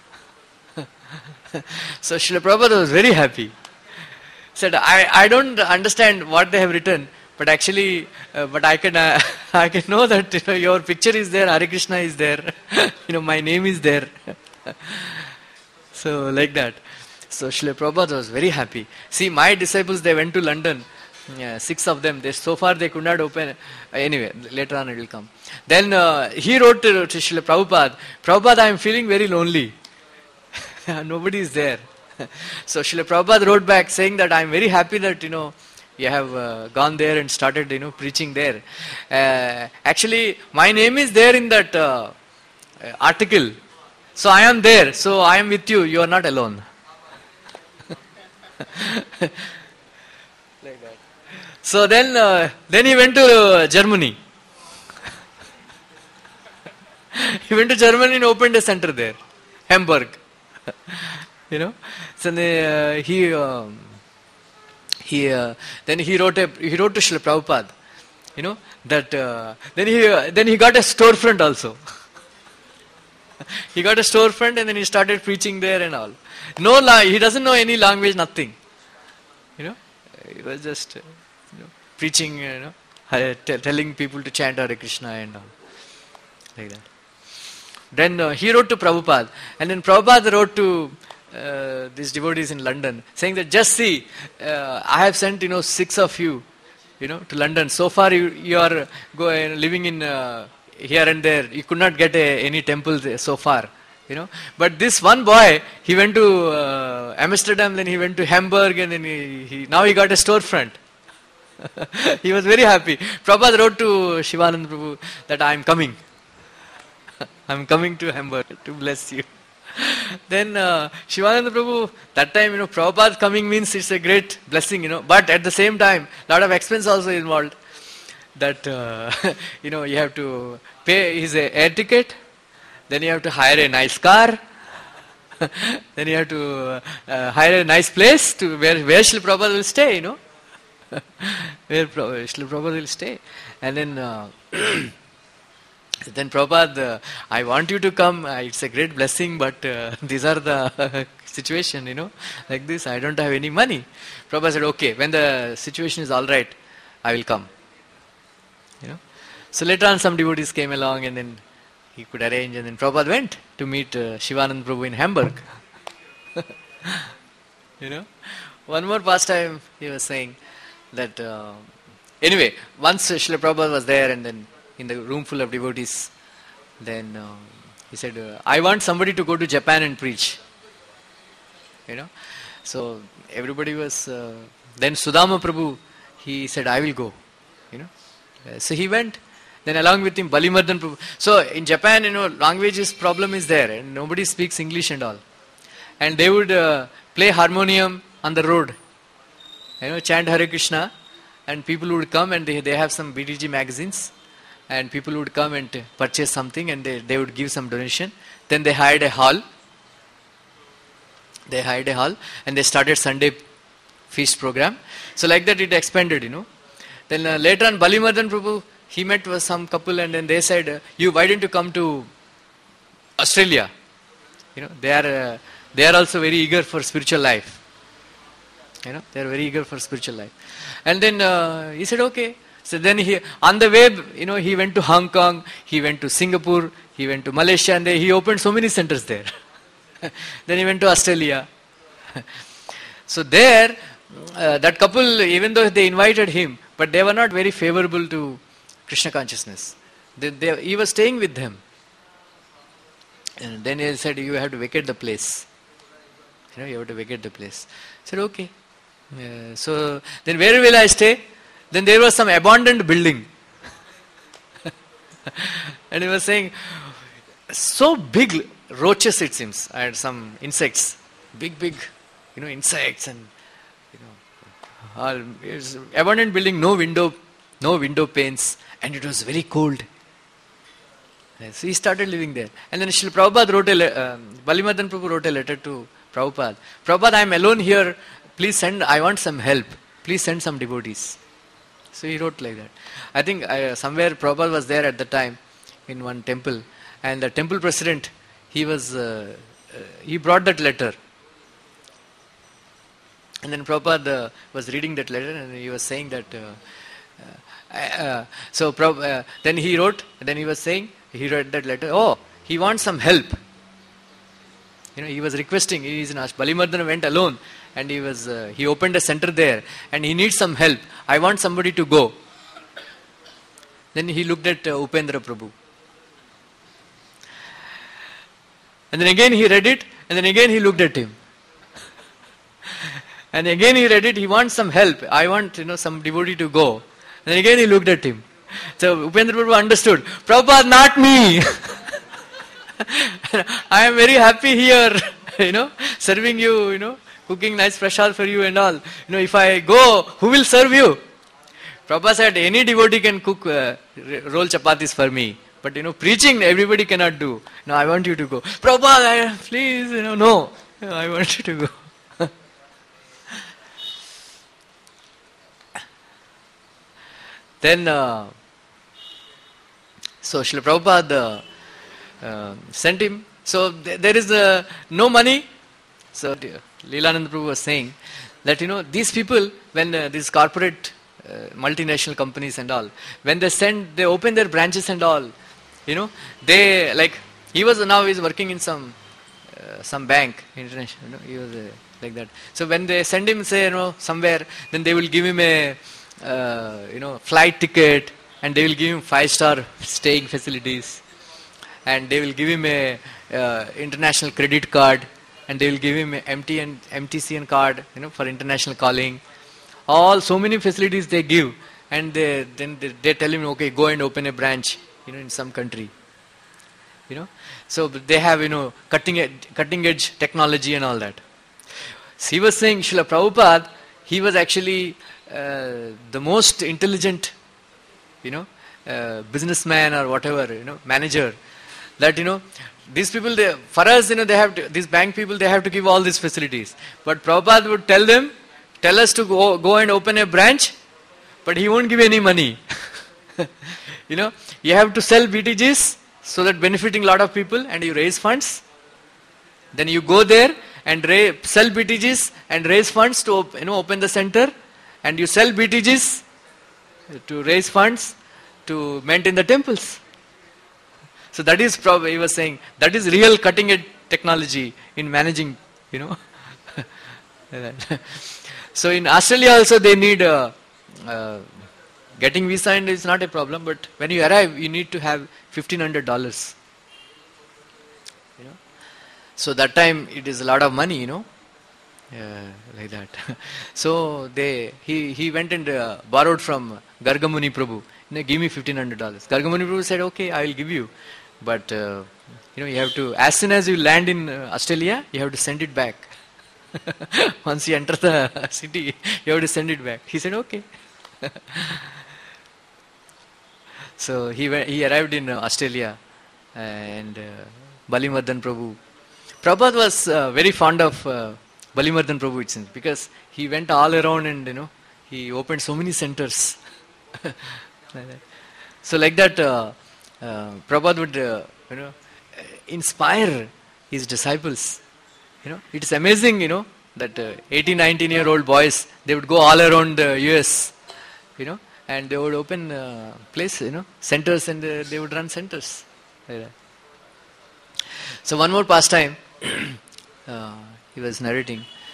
So Srila Prabhupada was very happy. Said, I, I don't understand what they have written, but actually, uh, but I can uh, I can know that, you know, your picture is there, Hare Krishna is there, you know, my name is there. So like that. So Srila Prabhupada was very happy. See, my disciples, they went to London, yeah, six of them. They so far they could not open. Anyway, later on it will come. Then uh, he wrote to, to Srila Prabhupada, Prabhupada, I am feeling very lonely. Nobody is there. So Srila Prabhupada wrote back saying that I am very happy that, you know, you have uh, gone there and started, you know, preaching there. Uh, actually, my name is there in that uh, article. So I am there. So I am with you. You are not alone. Like that. So then, uh, then he went to uh, Germany. He went to Germany and opened a center there, Hamburg. You know, so they, uh, he um, he uh, then he wrote a he wrote to Srila Prabhupada. You know that uh, then he uh, then he got a storefront also. He got a storefront and then he started preaching there and all. No, la- he doesn't know any language, nothing. You know, he was just uh, you know, preaching. You know, uh, t- telling people to chant Hare Krishna and all like that. Then uh, he wrote to Prabhupada, and then Prabhupada wrote to uh, these devotees in London, saying that just see, uh, I have sent, you know, six of you, you know, to London. So far you, you are go, uh, living in uh, here and there. You could not get a, any temple there so far, you know. But this one boy, he went to uh, Amsterdam, then he went to Hamburg, and then he, he now he got a storefront. He was very happy. Prabhupada wrote to Shivananda Prabhu that I am coming. I am coming to Hamburg to bless you. Then uh, Shivananda Prabhu, that time, you know, Prabhupada coming means it's a great blessing, you know. But at the same time, lot of expense also involved. That, uh, you know, you have to pay his air ticket. Then you have to hire a nice car. Then you have to uh, hire a nice place to where, where Srila Prabhupada will stay, you know. Where Srila Prabhupada will stay. And then... Uh, Then Prabhupada, uh, I want you to come, uh, it's a great blessing, but uh, these are the situation, you know, like this, I don't have any money. Prabhupada said, okay, when the situation is all right, I will come. You know. So later on some devotees came along and then he could arrange, and then Prabhupada went to meet uh, Shivananda Prabhu in Hamburg. You know. One more pastime he was saying that, uh, anyway, once uh, Srila Prabhupada was there and then in the room full of devotees, then uh, he said, uh, I want somebody to go to Japan and preach. You know. So everybody was, uh, then Sudama Prabhu, he said, I will go. You know. Uh, so he went. Then along with him, Balimardan Prabhu. So in Japan, you know, languages problem is there and nobody speaks English and all. And they would uh, play harmonium on the road. You know, chant Hare Krishna, and people would come and they, they have some B D G magazines. And people would come and purchase something and they, they would give some donation. Then they hired a hall. They hired a hall and they started Sunday feast program. So like that it expanded, you know. Then uh, later on Balimardan Prabhu, he met with some couple and then they said, uh, you, why didn't you come to Australia? You know, they are, uh, they are also very eager for spiritual life. You know, they are very eager for spiritual life. And then uh, he said, okay. So then he, on the way, you know, he went to Hong Kong, he went to Singapore, he went to Malaysia, and they, he opened so many centers there. Then he went to Australia. So there, uh, that couple, even though they invited him, but they were not very favorable to Krishna consciousness. They, they, he was staying with them. And then he said, you have to vacate the place. You know, you have to vacate the place. I said, okay. Uh, so, then where will I stay? Then there was some abandoned building. And he was saying, so big roaches it seems. I had some insects. Big, big, you know, insects and, you know, all, it was abandoned building, no window, no window panes. And it was very cold. So he started living there. And then Srila Prabhupada wrote a letter, um, Balimadan Prabhu wrote a letter to Prabhupada. Prabhupada, I am alone here. Please send, I want some help. Please send some devotees. So he wrote like that. I think uh, somewhere Prabhupada was there at the time in one temple. And the temple president, he was, uh, uh, he brought that letter. And then Prabhupada uh, was reading that letter and he was saying that, uh, uh, uh, so uh, then he wrote, then he was saying, he read that letter, oh, he wants some help. You know, he was requesting, he is in Ash. Balimardana went alone and he was, uh, he opened a center there and he needs some help. I want somebody to go. Then he looked at uh, Upendra Prabhu. And then again he read it and then again he looked at him. And again he read it, he wants some help. I want, you know, some devotee to go. And then again he looked at him. So Upendra Prabhu understood, Prabhupada, not me. I am very happy here, you know, serving you, you know, cooking nice prasad for you and all. You know, if I go, who will serve you? Prabhupada said, any devotee can cook, uh, roll chapatis for me. But, you know, preaching everybody cannot do. No, I want you to go. Prabhupada, I, please, you know, no. I want you to go. Then, uh, so Srila Prabhupada uh, uh, sent him. So th- there is uh, no money. So Leelananda Prabhu was saying that, you know, these people, when uh, these corporate uh, multinational companies and all, when they send, they open their branches and all, you know, they, like, he was now he's working in some uh, some bank, international, you know, he was uh, like that. So when they send him, say, you know, somewhere, then they will give him a, uh, you know, flight ticket, and they will give him five-star staying facilities, and they will give him a uh, international credit card, and they will give him a M T and M T C N card, you know, for international calling. All so many facilities they give, and they, then they, they tell him, okay, go and open a branch, you know, in some country, you know. So they have, you know, cutting edge, cutting edge technology and all that. So he was saying, Srila Prabhupada, he was actually uh, the most intelligent, you know, uh, businessman or whatever, you know, manager. That, you know, these people, they, for us, you know, they have to, these bank people, they have to give all these facilities. But Prabhupada would tell them, tell us to go, go and open a branch, but he won't give any money. You know, you have to sell B T Gs so that benefiting a lot of people, and you raise funds. Then you go there and ra- sell B T Gs and raise funds to op- you know, open the center, and you sell B T Gs to raise funds to maintain the temples. So that is probably, he was saying, that is real cutting edge technology in managing, you know. So in Australia also they need uh, uh, getting visa, and is not a problem, but when you arrive you need to have fifteen hundred dollars. You know, so that time it is a lot of money, you know, uh, like that. So they he he went and uh, borrowed from Gargamuni Prabhu. You know, give me fifteen hundred dollars. Gargamuni Prabhu said, okay, I will give you, but uh, you know, you have to, as soon as you land in uh, Australia, you have to send it back. Once you enter the city, you have to send it back. He said, okay. So he went, he arrived in uh, Australia, uh, and uh, Balimardan Prabhu. Prabhupada was uh, very fond of uh, Balimardan Prabhu, it seems, because he went all around and, you know, he opened so many centers. Like that. So like that, uh, uh, Prabhupada would, uh, you know, inspire his disciples. You know, it's amazing, you know, that uh, eighteen, nineteen year old boys, they would go all around the U S, you know, and they would open uh, place, you know, centers, and uh, they would run centers. Like that. So one more pastime, uh, he was narrating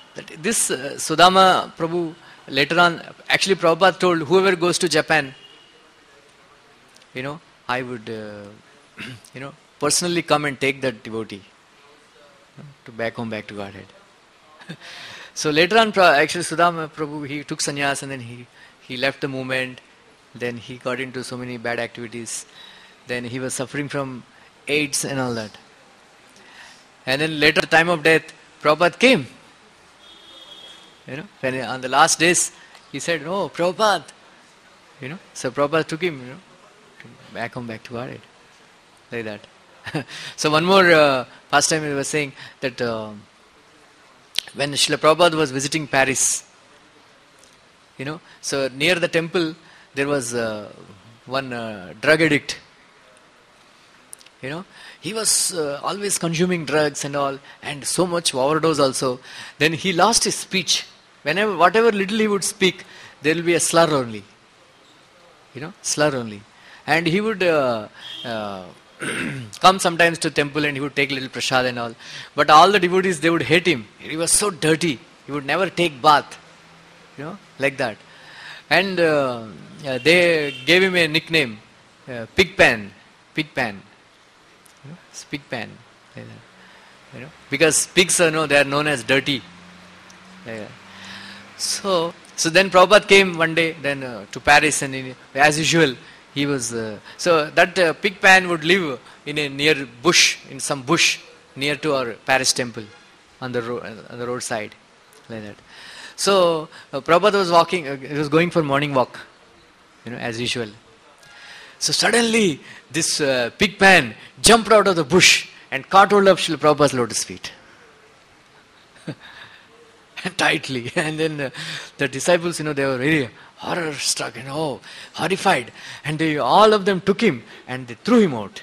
that this uh, Sudama Prabhu later on, actually Prabhupada told whoever goes to Japan, you know, I would, uh, you know, personally come and take that devotee you know, to back home, back to Godhead. So later on, actually Sudama Prabhu, he took sannyas and then he, he left the movement. Then he got into so many bad activities. Then he was suffering from AIDS and all that. And then later, at the time of death, Prabhupada came. You know, when he, on the last days, he said, "No, Prabhupada." You know, so Prabhupada took him, you know, to back home, back to Godhead, like that. So one more uh, past time he was saying that uh, when Srila Prabhupada was visiting Paris, you know, so near the temple there was uh, one uh, drug addict. You know, he was uh, always consuming drugs and all, and so much overdose also. Then he lost his speech. Whenever, whatever little he would speak, there will be a slur only. You know, slur only. And he would uh, uh, come sometimes to temple and he would take little prasad and all. But all the devotees, they would hate him. He was so dirty. He would never take bath. You know, like that. And uh, uh, they gave him a nickname, uh, Pigpan. Pigpan. You know, it's pig pan, like you know, because pigs are no, they are known as dirty. Like so, so then Prabhupada came one day, then uh, to Paris, and in, as usual, he was. Uh, so that uh, pig pan would live in a near bush, in some bush near to our Paris temple, on the road, on the roadside, like that. So uh, Prabhupada was walking, uh, he was going for morning walk, you know, as usual. So suddenly, this uh, pig pan jumped out of the bush and caught hold of Srila Prabhupada's lotus feet. Tightly. And then uh, the disciples, you know, they were very horror struck and oh, horrified. And they, all of them took him and they threw him out.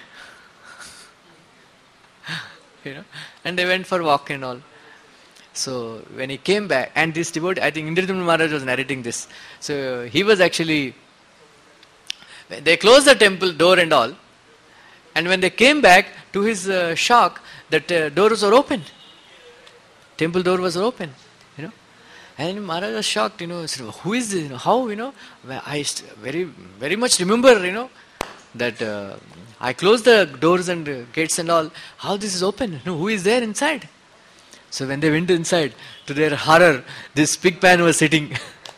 You know, and they went for walk and all. So when he came back, and this devotee, I think Indradumna Maharaj was narrating this. So he was actually, they closed the temple door and all. And when they came back, to his uh, shock, that uh, doors were open. Temple door was open, you know. And Maharaj was shocked, you know. Said, who is this? You know, how, you know? I very, very much remember, you know, that uh, I closed the doors and uh, gates and all. How this is open? You know, who is there inside? So when they went inside, to their horror, this pig pan was sitting.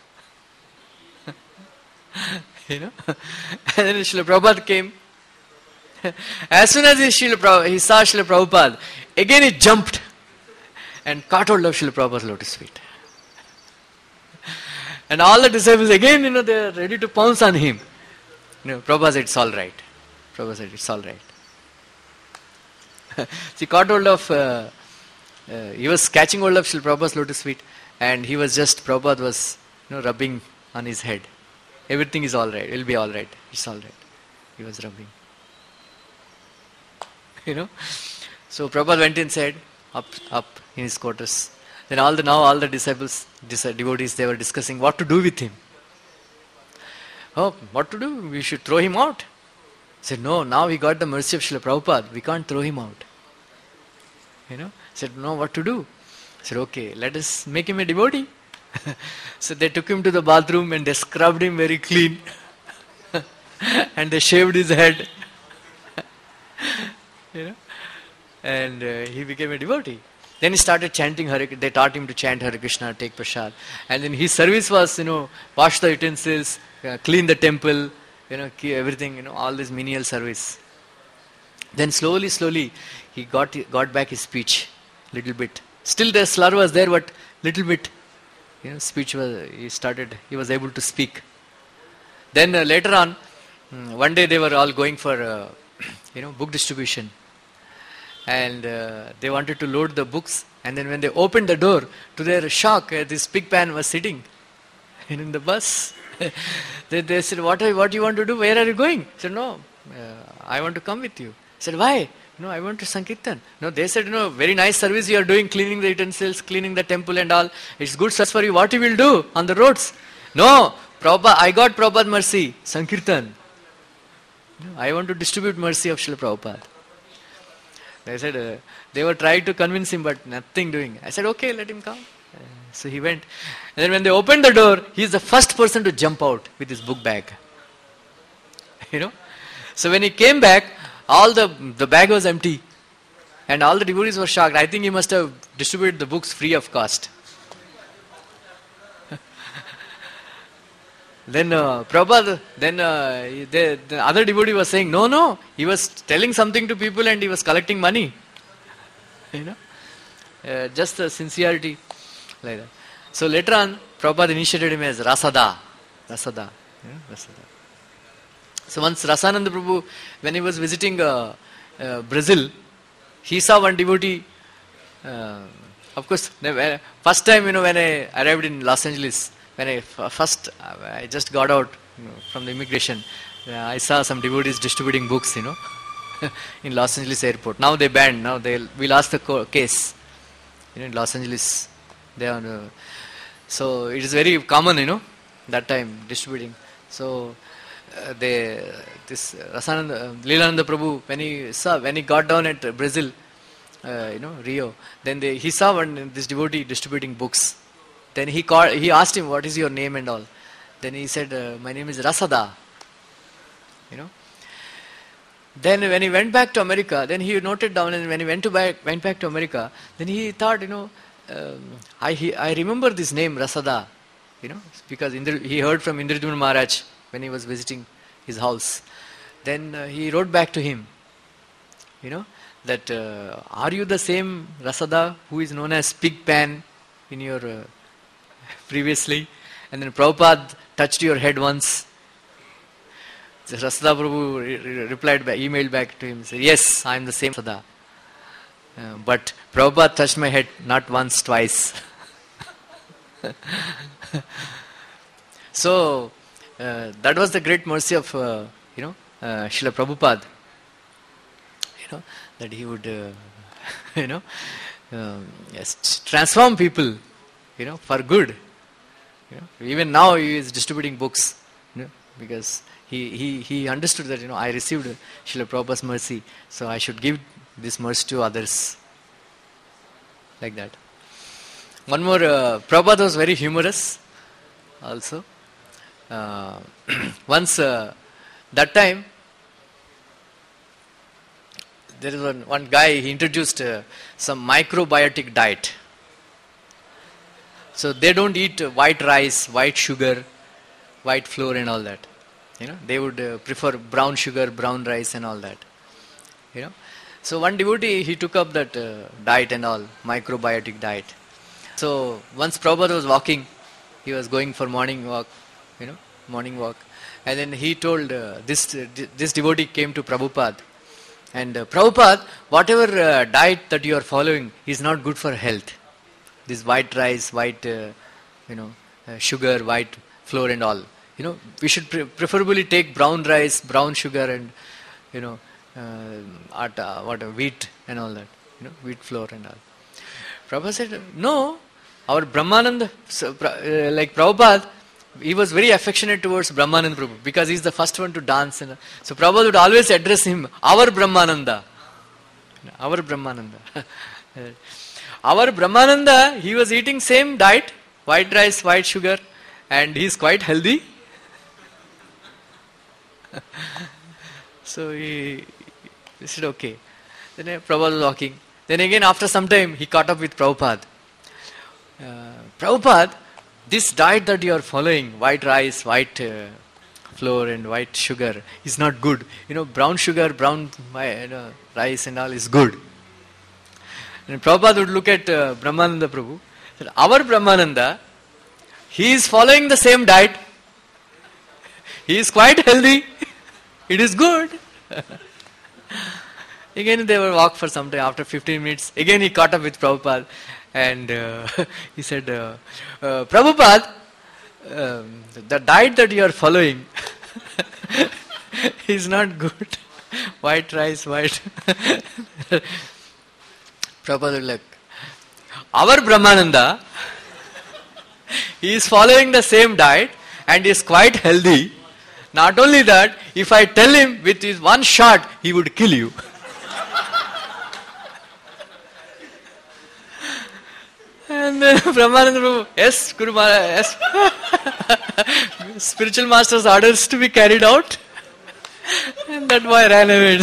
You know. And then Srila Prabhupada came. As soon as he, Srila, he saw Srila Prabhupada, again he jumped and caught hold of Srila Prabhupada's lotus feet. And all the disciples again, you know, they are ready to pounce on him. You know, Prabhupada said, it's all right. Prabhupada said, it's all right. He caught hold of, uh, uh, he was catching hold of Srila Prabhupada's lotus feet, and he was just, Prabhupada was, you know, rubbing on his head. Everything is all right. It will be all right. It's all right. He was rubbing. You know. So Prabhupada went inside, up, up in his quarters. Then all the now all the disciples, devotees, they were discussing what to do with him. Oh, what to do? We should throw him out. He said, no, now we got the mercy of Srila Prabhupada. We can't throw him out. You know. He said, no, what to do? He said, okay, let us make him a devotee. So they took him to the bathroom and they scrubbed him very clean. And they shaved his head. You know, and uh, he became a devotee. Then he started chanting Hare Krishna. They taught him to chant Hare Krishna, take prasad. And then his service was, you know, wash the utensils, uh, clean the temple, you know, everything, you know, all this menial service. Then slowly, slowly, he got got back his speech, little bit. Still the slur was there, but little bit, you know, speech was, he started, he was able to speak. Then uh, later on, one day they were all going for, uh, you know, book distribution. And uh, they wanted to load the books. And then when they opened the door, to their shock, uh, this pig pan was sitting in the bus. they, they said, what, are, what do you want to do? Where are you going? He said, no, uh, I want to come with you. He said, why? No, I want to Sankirtan. No, they said, no, very nice service you are doing, cleaning the utensils, cleaning the temple and all. It's good service for you. What you will do on the roads? No, Prabhupada, I got Prabhupada mercy, Sankirtan. No, I want to distribute mercy of Srila Prabhupada. They said, uh, they were trying to convince him, but nothing doing. I said, okay, let him come. Uh, So he went. And then when they opened the door, he's the first person to jump out with his book bag. You know. So when he came back, all the, the bag was empty. And all the devotees were shocked. I think he must have distributed the books free of cost. Then uh, Prabhupada, then uh, the, the other devotee was saying, no, no, he was telling something to people and he was collecting money. You know, uh, just the sincerity like that. So later on, Prabhupada initiated him as Rasada. Rasada. Yeah, Rasada. So once Rasananda Prabhu, when he was visiting uh, uh, Brazil, he saw one devotee. Uh, of course, first time, you know, when I arrived in Los Angeles, when I first, I just got out, you know, from the immigration, uh, I saw some devotees distributing books, you know, in Los Angeles airport. Now they banned. Now they we lost the co- case. You know, in Los Angeles, they are. Uh, so it is very common, you know, that time distributing. So uh, they this Rasananda, uh, Leelananda Prabhu, when he saw when he got down at Brazil, uh, you know, Rio, then they, he saw one this devotee distributing books. Then he called, he asked him, what is your name and all. Then he said, uh, my name is Rasada. You know. Then when he went back to America, then he noted down, and when he went to back, went back to America, then he thought, you know, um, I he, I remember this name Rasada, you know, because Indra, he heard from Indradyumna Maharaj when he was visiting his house. Then uh, he wrote back to him, you know, that uh, are you the same Rasada who is known as Pig Pan in your uh, previously? And then Prabhupada touched your head once. So Rasada Prabhu re- re- replied back, emailed back to him, said, yes, I am the same Rasada. Uh, but Prabhupada touched my head not once, twice. So uh, that was the great mercy of uh, you know uh, Srila Prabhupada. You know that he would uh, you know um, yes, transform people, you know, for good. You know, even now he is distributing books, you know, because he, he, he understood that, you know, I received Srila Prabhupada's mercy, so I should give this mercy to others. Like that. One more, uh, Prabhupada was very humorous also. Uh, once, uh, that time, there is one, one guy, he introduced uh, some microbiotic diet. So they don't eat uh, white rice, white sugar, white flour and all that. You know, they would uh, prefer brown sugar, brown rice and all that. You know. So one devotee, he took up that uh, diet and all, microbiotic diet. So once Prabhupada was walking, he was going for morning walk, you know, morning walk. And then he told, uh, this uh, this devotee came to Prabhupada. And uh, Prabhupada, whatever uh, diet that you are following is not good for health. This white rice, white, uh, you know, uh, sugar, white flour and all. You know, we should pre- preferably take brown rice, brown sugar and, you know, uh, atta, what, wheat and all that. You know, wheat flour and all. Prabhupada said, no, our Brahmananda, so, uh, like Prabhupada, he was very affectionate towards Brahmananda Prabhu because he is the first one to dance. And, uh, so Prabhupada would always address him, our Brahmananda. Our Brahmananda. Our Brahmananda, he was eating same diet, white rice, white sugar, and he is quite healthy. So he, he said, okay. Then uh, Prabhupada was walking. Then again, after some time, he caught up with Prabhupada. Uh, Prabhupada, this diet that you are following, white rice, white uh, flour and white sugar, is not good. You know, brown sugar, brown you know, rice and all is good. And Prabhupada would look at uh, Brahmananda Prabhu. Said, our Brahmananda, he is following the same diet. He is quite healthy. It is good. Again they will walk for some time. After fifteen minutes, again he caught up with Prabhupada. And uh, he said, uh, uh, Prabhupada, um, the diet that you are following is not good. White rice, white. Prabhupada like, our Brahmananda, he is following the same diet and is quite healthy. Not only that, if I tell him with his one shot, he would kill you. And then Brahmananda Prabhu, yes, Guru Maharaj, yes. Spiritual master's orders to be carried out. And that boy ran away.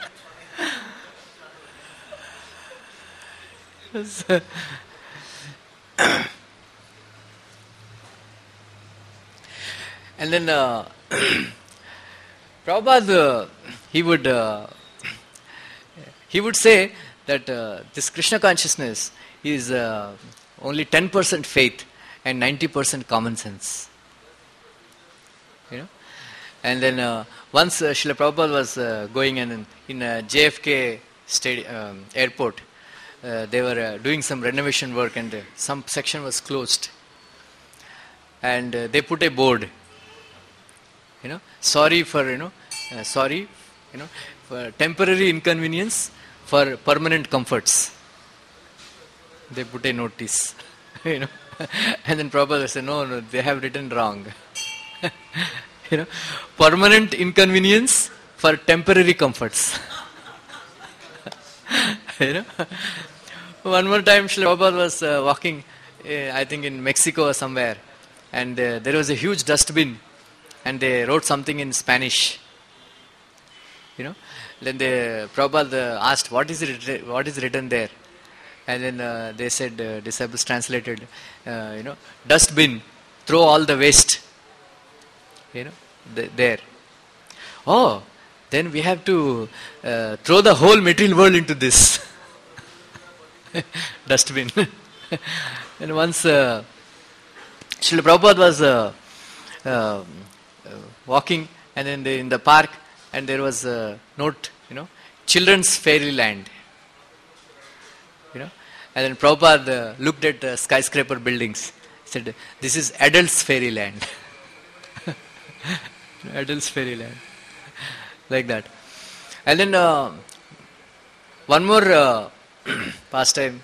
And then uh, Prabhupada, uh, he would uh, he would say that uh, this Krishna consciousness is uh, only ten percent faith and ninety percent common sense. You know, and then uh, once uh, Srila Prabhupada was uh, going in in uh, J F K stadium, um, airport, uh, they were uh, doing some renovation work, and uh, some section was closed, and uh, they put a board. You know, sorry for you know, uh, sorry, you know, for temporary inconvenience for permanent comforts. They put a notice, you know, and then Prabhupada said, no, no, they have written wrong. You know, permanent inconvenience for temporary comforts. You know, one more time, Srila Prabhupada was uh, walking, uh, I think in Mexico or somewhere, and uh, there was a huge dustbin. And they wrote something in Spanish, you know. Then the Prabhupada asked, "What is it? What is written there?" And then uh, they said, uh, disciples translated, uh, you know, dustbin, throw all the waste, you know, th- there. Oh, then we have to uh, throw the whole material world into this dustbin. And once uh, Srila Prabhupada was. Uh, uh, Uh, walking, and then they, in the park, and there was a note, you know, children's fairyland, you know, and then Prabhupada uh, looked at uh, skyscraper buildings, said, this is adults fairyland. Adults fairyland, like that. And then uh, one more uh, pastime,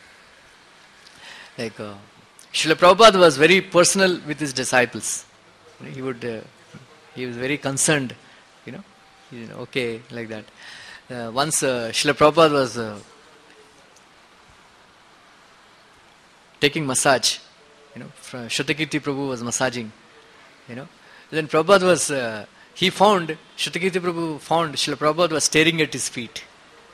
like uh, Srila Prabhupada was very personal with his disciples. He would, uh, he was very concerned, you know, you know okay, like that. Uh, once uh, Srila Prabhupada was uh, taking massage, you know, Shrutakirti Prabhu was massaging, you know. Then Prabhupada was, uh, he found, Shrutakirti Prabhu found Srila Prabhupada was staring at his feet,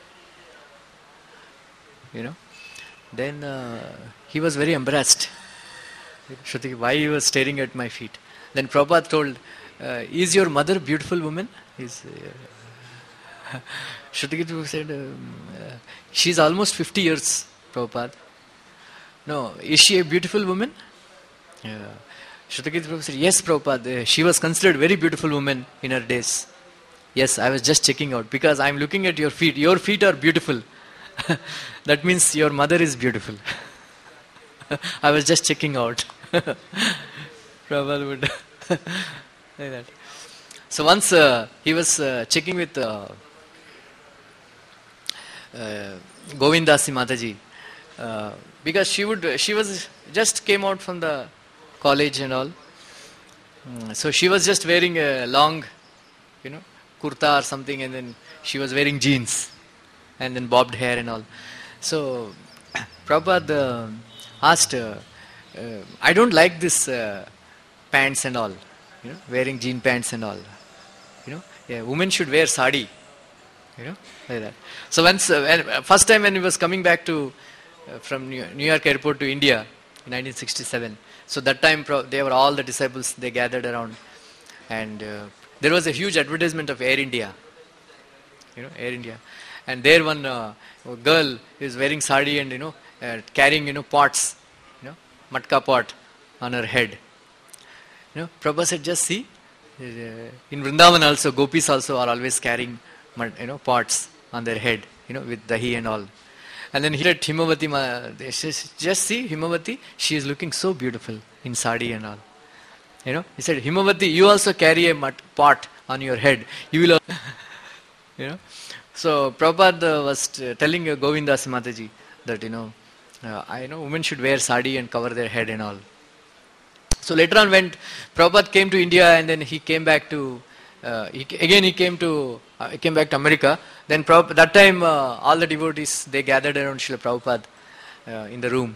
you know. Then uh, he was very embarrassed. Shrutakirti, why he was staring at my feet? Then Prabhupada told, uh, is your mother beautiful woman? Is uh, Shrutakirti said, um, uh, she's almost fifty years, Prabhupada. No, is she a beautiful woman? Uh, Shrutakirti said, yes, Prabhupada, uh, she was considered very beautiful woman in her days. Yes, I was just checking out, because I'm looking at your feet. Your feet are beautiful. That means your mother is beautiful. I was just checking out. Prabhupada would like that. So once uh, he was uh, checking with uh, uh, Govindasi Mataji, uh, because she would she was just came out from the college and all, mm, so she was just wearing a long, you know, kurta or something, and then she was wearing jeans, and then bobbed hair and all. So Prabhupada uh, asked, uh, uh, I don't like this. Uh, pants and all, you know, wearing jean pants and all, you know, yeah, women should wear sari, you know, like that. So once, uh, when, uh, first time when he was coming back to, uh, from New, New York airport to India in nineteen sixty-seven, so that time pro- they were all the disciples, they gathered around, and uh, there was a huge advertisement of Air India, you know, Air India, and there one uh, girl is wearing sari and, you know, uh, carrying, you know, pots, you know, matka pot on her head. You know, Prabhupada said, just see, uh, in Vrindavan also, gopis also are always carrying, you know, pots on their head, you know, with dahi and all. And then he said, Himavati, ma, just see, Himavati, she is looking so beautiful in sari and all. You know, he said, Himavati, you also carry a mat- pot on your head. You will, also, you know. So Prabhupada was t- telling uh, Govindasi Mataji that, you know, uh, I know women should wear sari and cover their head and all. So later on, when Prabhupada came to India, and then he came back to, uh, he, again he came to, uh, he came back to America. Then Prabhupada, that time uh, all the devotees, they gathered around Srila Prabhupada uh, in the room.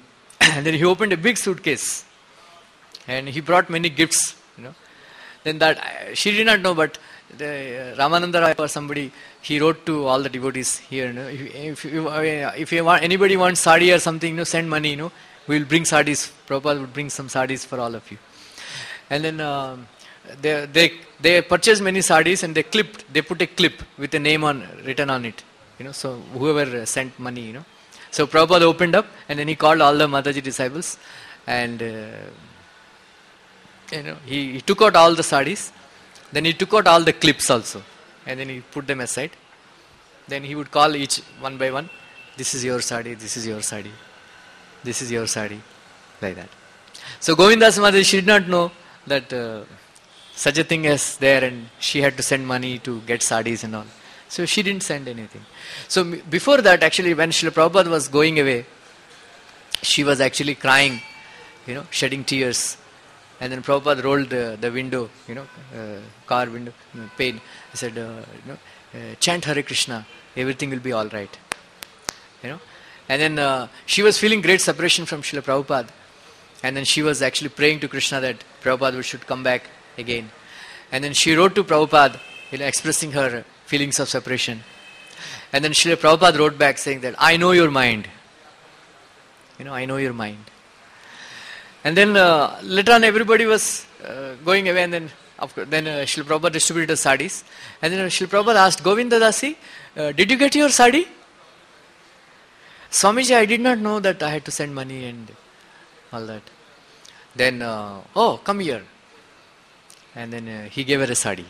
And then he opened a big suitcase. And he brought many gifts, you know. Then that, uh, she did not know, but the, uh, Ramananda Rai or somebody, he wrote to all the devotees here, you know, if, if, you, uh, if you want, anybody wants sari or something, you know, send money, you know, we will bring saris. Prabhupada would bring some saris for all of you. And then uh, they, they, they purchased many saris and they clipped, they put a clip with a name on written on it, you know, so whoever sent money, you know. So Prabhupada opened up and then he called all the Mataji disciples and uh, you know, he, he took out all the saris, then he took out all the clips also and then he put them aside. Then he would call each one by one, this is your sari, this is your sari, this is your sari, like that. So Govindas Mataji, she did not know that uh, such a thing is there and she had to send money to get saris and all. So she didn't send anything. So before that, actually, when Srila Prabhupada was going away, she was actually crying, you know, shedding tears. And then Prabhupada rolled uh, the window, you know, uh, car window, you know, pane. He said, uh, you know, uh, chant Hare Krishna, everything will be all right. You know. And then uh, she was feeling great separation from Srila Prabhupada. And then she was actually praying to Krishna that Prabhupada should come back again. And then she wrote to Prabhupada, you know, expressing her feelings of separation. And then Srila Prabhupada wrote back saying that, I know your mind. You know, I know your mind. And then uh, later on everybody was uh, going away and then of course, then uh, Srila Prabhupada distributed the saris. And then uh, Srila Prabhupada asked, Govinda Dasi, uh, did you get your sari? Swamiji, I did not know that I had to send money and all that. Then, uh, oh, come here. And then uh, he gave her a sari.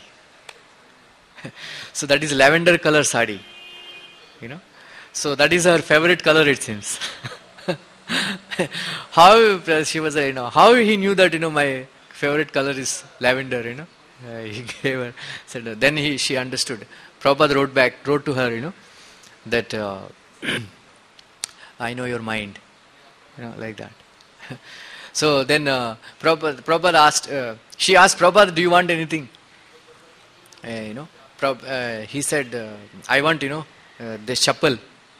So that is lavender color sari. You know. So that is her favorite color, it seems. How she was, you know, how he knew that, you know, my favorite color is lavender, you know. Uh, he gave her, said, uh, then he, she understood. Prabhupada wrote back, wrote to her, you know, that uh, I know your mind, you know, like that. So then uh, Prabhupada, Prabhupada asked, uh, she asked Prabhupada, do you want anything? Uh, you know, Prabh, uh, he said, uh, I want, you know, uh, this chappal.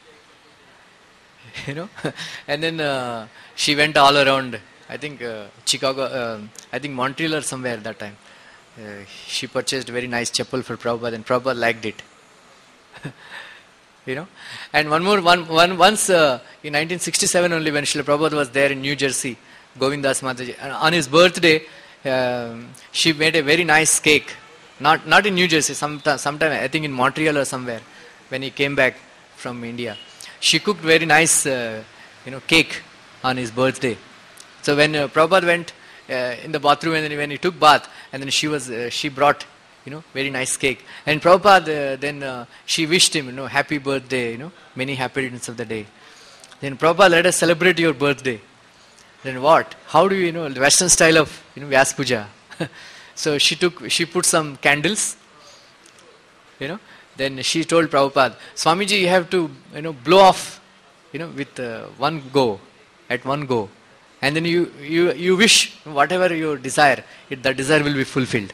You know, and then uh, she went all around, I think uh, Chicago, uh, I think Montreal or somewhere that time. Uh, she purchased very nice chappal for Prabhupada and Prabhupada liked it. You know, and one more, one, one once uh, in nineteen sixty-seven only when Srila Prabhupada was there in New Jersey, Govindas Mataji, on his birthday, um, she made a very nice cake. Not not in New Jersey, sometime, sometime I think in Montreal or somewhere, when he came back from India. She cooked very nice, uh, you know, cake on his birthday. So when uh, Prabhupada went uh, in the bathroom and then when he took bath, and then she was, uh, she brought, you know, very nice cake. And Prabhupada, uh, then uh, she wished him, you know, happy birthday, you know, many happy returns of the day. Then Prabhupada, let us celebrate your birthday. Then what? How do you, you know, the Western style of, you know, Vyas Puja. So she took, she put some candles, you know. Then she told Prabhupada, Swamiji, you have to, you know, blow off, you know, with uh, one go, at one go. And then you, you, you wish whatever you desire, it, that desire will be fulfilled.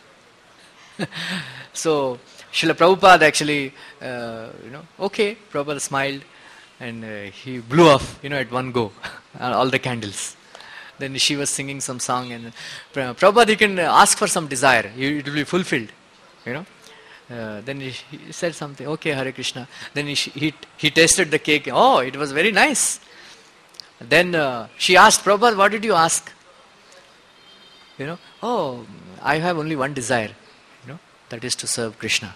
So, Srila Prabhupada actually, uh, you know, okay, Prabhupada smiled and uh, he blew off, you know, at one go, all the candles. Then she was singing some song and Prabhupada, you can ask for some desire, it will be fulfilled, you know. Uh, then he, he said something, okay, Hare Krishna. Then he, he, he tasted the cake. Oh, it was very nice. Then uh, she asked, Prabhupada, what did you ask? You know, oh, I have only one desire, you know, that is to serve Krishna.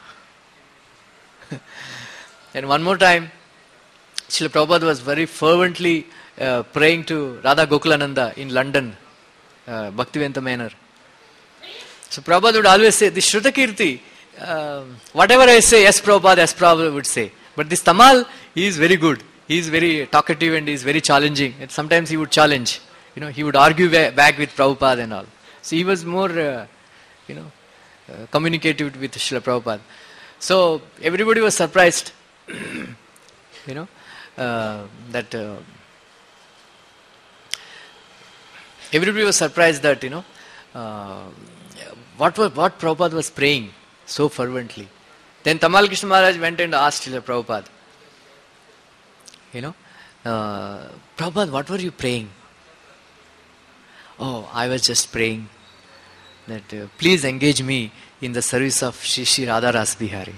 And one more time, Srila Prabhupada was very fervently uh, praying to Radha Gokulananda in London, uh, Bhaktivedanta Manor. So Prabhupada would always say, this Shrutakirti, Uh, whatever I say, yes Prabhupada, yes Prabhupada would say. But this Tamal, he is very good. He is very talkative and he is very challenging. And sometimes he would challenge. You know, he would argue back with Prabhupada and all. So he was more, uh, you know, uh, communicative with Srila Prabhupada. So everybody was surprised, you know, uh, that uh, everybody was surprised that, you know, uh, what, was, what Prabhupada was praying so fervently. Then Tamal Krishna Maharaj went and asked Srila Prabhupada, you know, uh, Prabhupada, what were you praying? oh, I was just praying that uh, please engage me in the service of Shri Shri Radha Ras Bihari.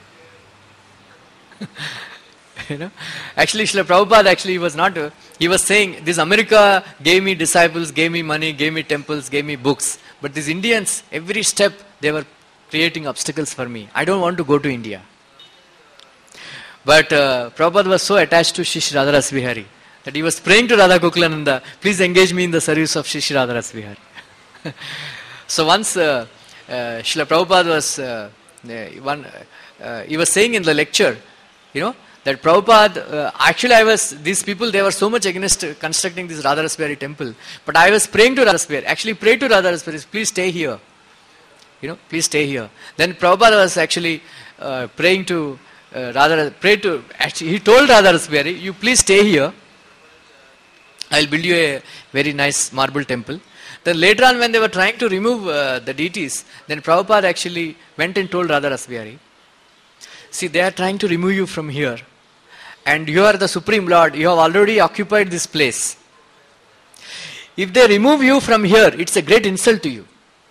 You know, actually, Srila Prabhupada actually was not, uh, he was saying, this America gave me disciples, gave me money, gave me temples, gave me books. But these Indians, every step, they were creating obstacles for me. I don't want to go to India. But uh, Prabhupada was so attached to Shri Shri Radha Ras Bihari that he was praying to Radha Gokulananda, please engage me in the service of Shri Shri Radha Ras Bihari. So once uh, uh, Srila Prabhupada was, uh, one, uh, he was saying in the lecture, you know, that Prabhupada, uh, actually I was, these people, they were so much against uh, constructing this Radha Ras Bihari temple. But I was praying to Radha Ras Bihari, actually prayed to Radha Ras Bihari, please stay here. You know, please stay here. Then Prabhupada was actually uh, praying to uh, Radha, prayed to, actually he told Radha Ras Bihari, you please stay here. I will build you a very nice marble temple. Then later on when they were trying to remove uh, the deities, then Prabhupada actually went and told Radha Ras Bihari, see, they are trying to remove you from here. And you are the Supreme Lord, you have already occupied this place. If they remove you from here, it's a great insult to you.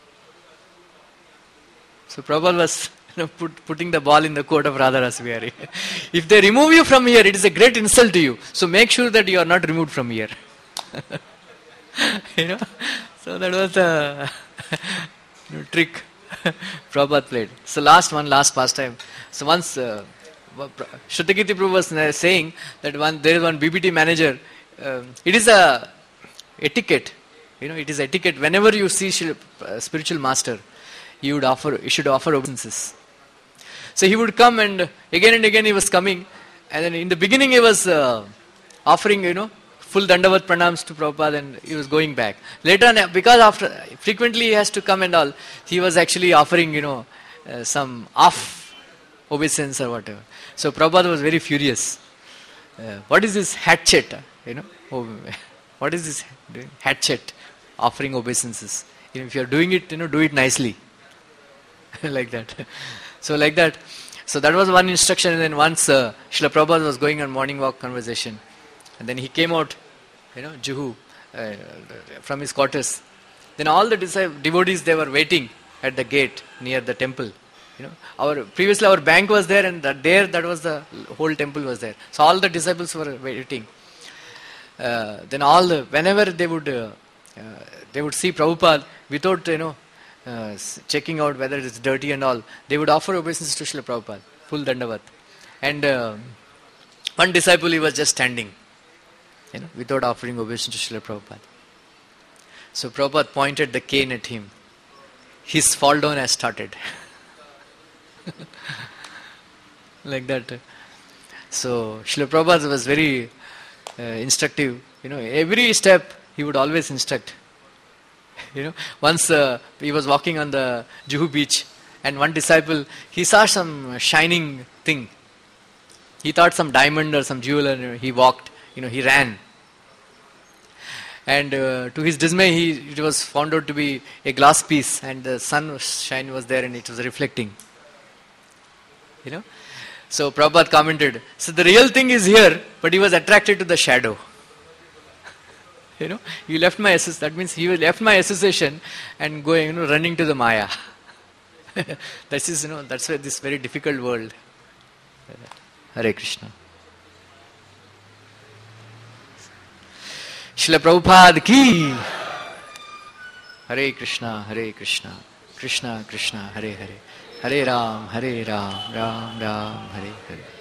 So Prabhupada was you know, put, putting the ball in the court of Radha Ras Bihari. If they remove you from here, it is a great insult to you. So make sure that you are not removed from here. You know, so that was the you know, trick Prabhupada played. So last one, last pastime. So once uh, Shrutakirti Prabhu was saying that one there is one B B T manager. Um, it is a etiquette, you know, it is etiquette. Whenever you see uh, spiritual master, you would offer, you should offer obeisances. So he would come, and again and again he was coming, and then in the beginning he was uh, offering, you know, full dandavat pranams to Prabhupada, and he was going back. Later on, because after frequently he has to come and all, he was actually offering, you know, uh, some off obeisance or whatever. So Prabhupada was very furious. Uh, what is this hatchet? You know, oh, what is this hatchet? Offering obeisances. You know, if you are doing it, you know, do it nicely. Like that. So like that. So that was one instruction. And then once uh, Srila Prabhupada was going on morning walk conversation, and then he came out, you know, Juhu, uh, from his quarters. Then all the devotees, they were waiting at the gate near the temple. You know, our previously our bank was there, and that there that was the whole temple was there. So all the disciples were waiting. Uh, then all the, whenever they would uh, uh, they would see Prabhupada without you know uh, checking out whether it's dirty and all, they would offer obeisances to Srila Prabhupada, full dandavat. And uh, one disciple, he was just standing, you know, without offering obeisance to Srila Prabhupada. So Prabhupada pointed the cane at him. His fall down has started. Like that. So Srila Prabhupada was very uh, instructive. You know, every step he would always instruct. You know, once uh, he was walking on the Juhu beach, and one disciple, he saw some shining thing. He thought some diamond or some jewel, and he walked. You know, he ran. And uh, to his dismay, he, it was found out to be a glass piece, and the sun shine was there, and it was reflecting. You know, so Prabhupada commented, so the real thing is here, but he was attracted to the shadow. You know, he left my association, that means he left my association and going, you know, running to the Maya. This is, you know, that's why this very difficult world. Hare Krishna. Srila Prabhupada ki. Hare Krishna, Hare Krishna, Krishna Krishna, Hare Hare. Hare Ram, Hare Ram, Ram Ram, Hare Hare.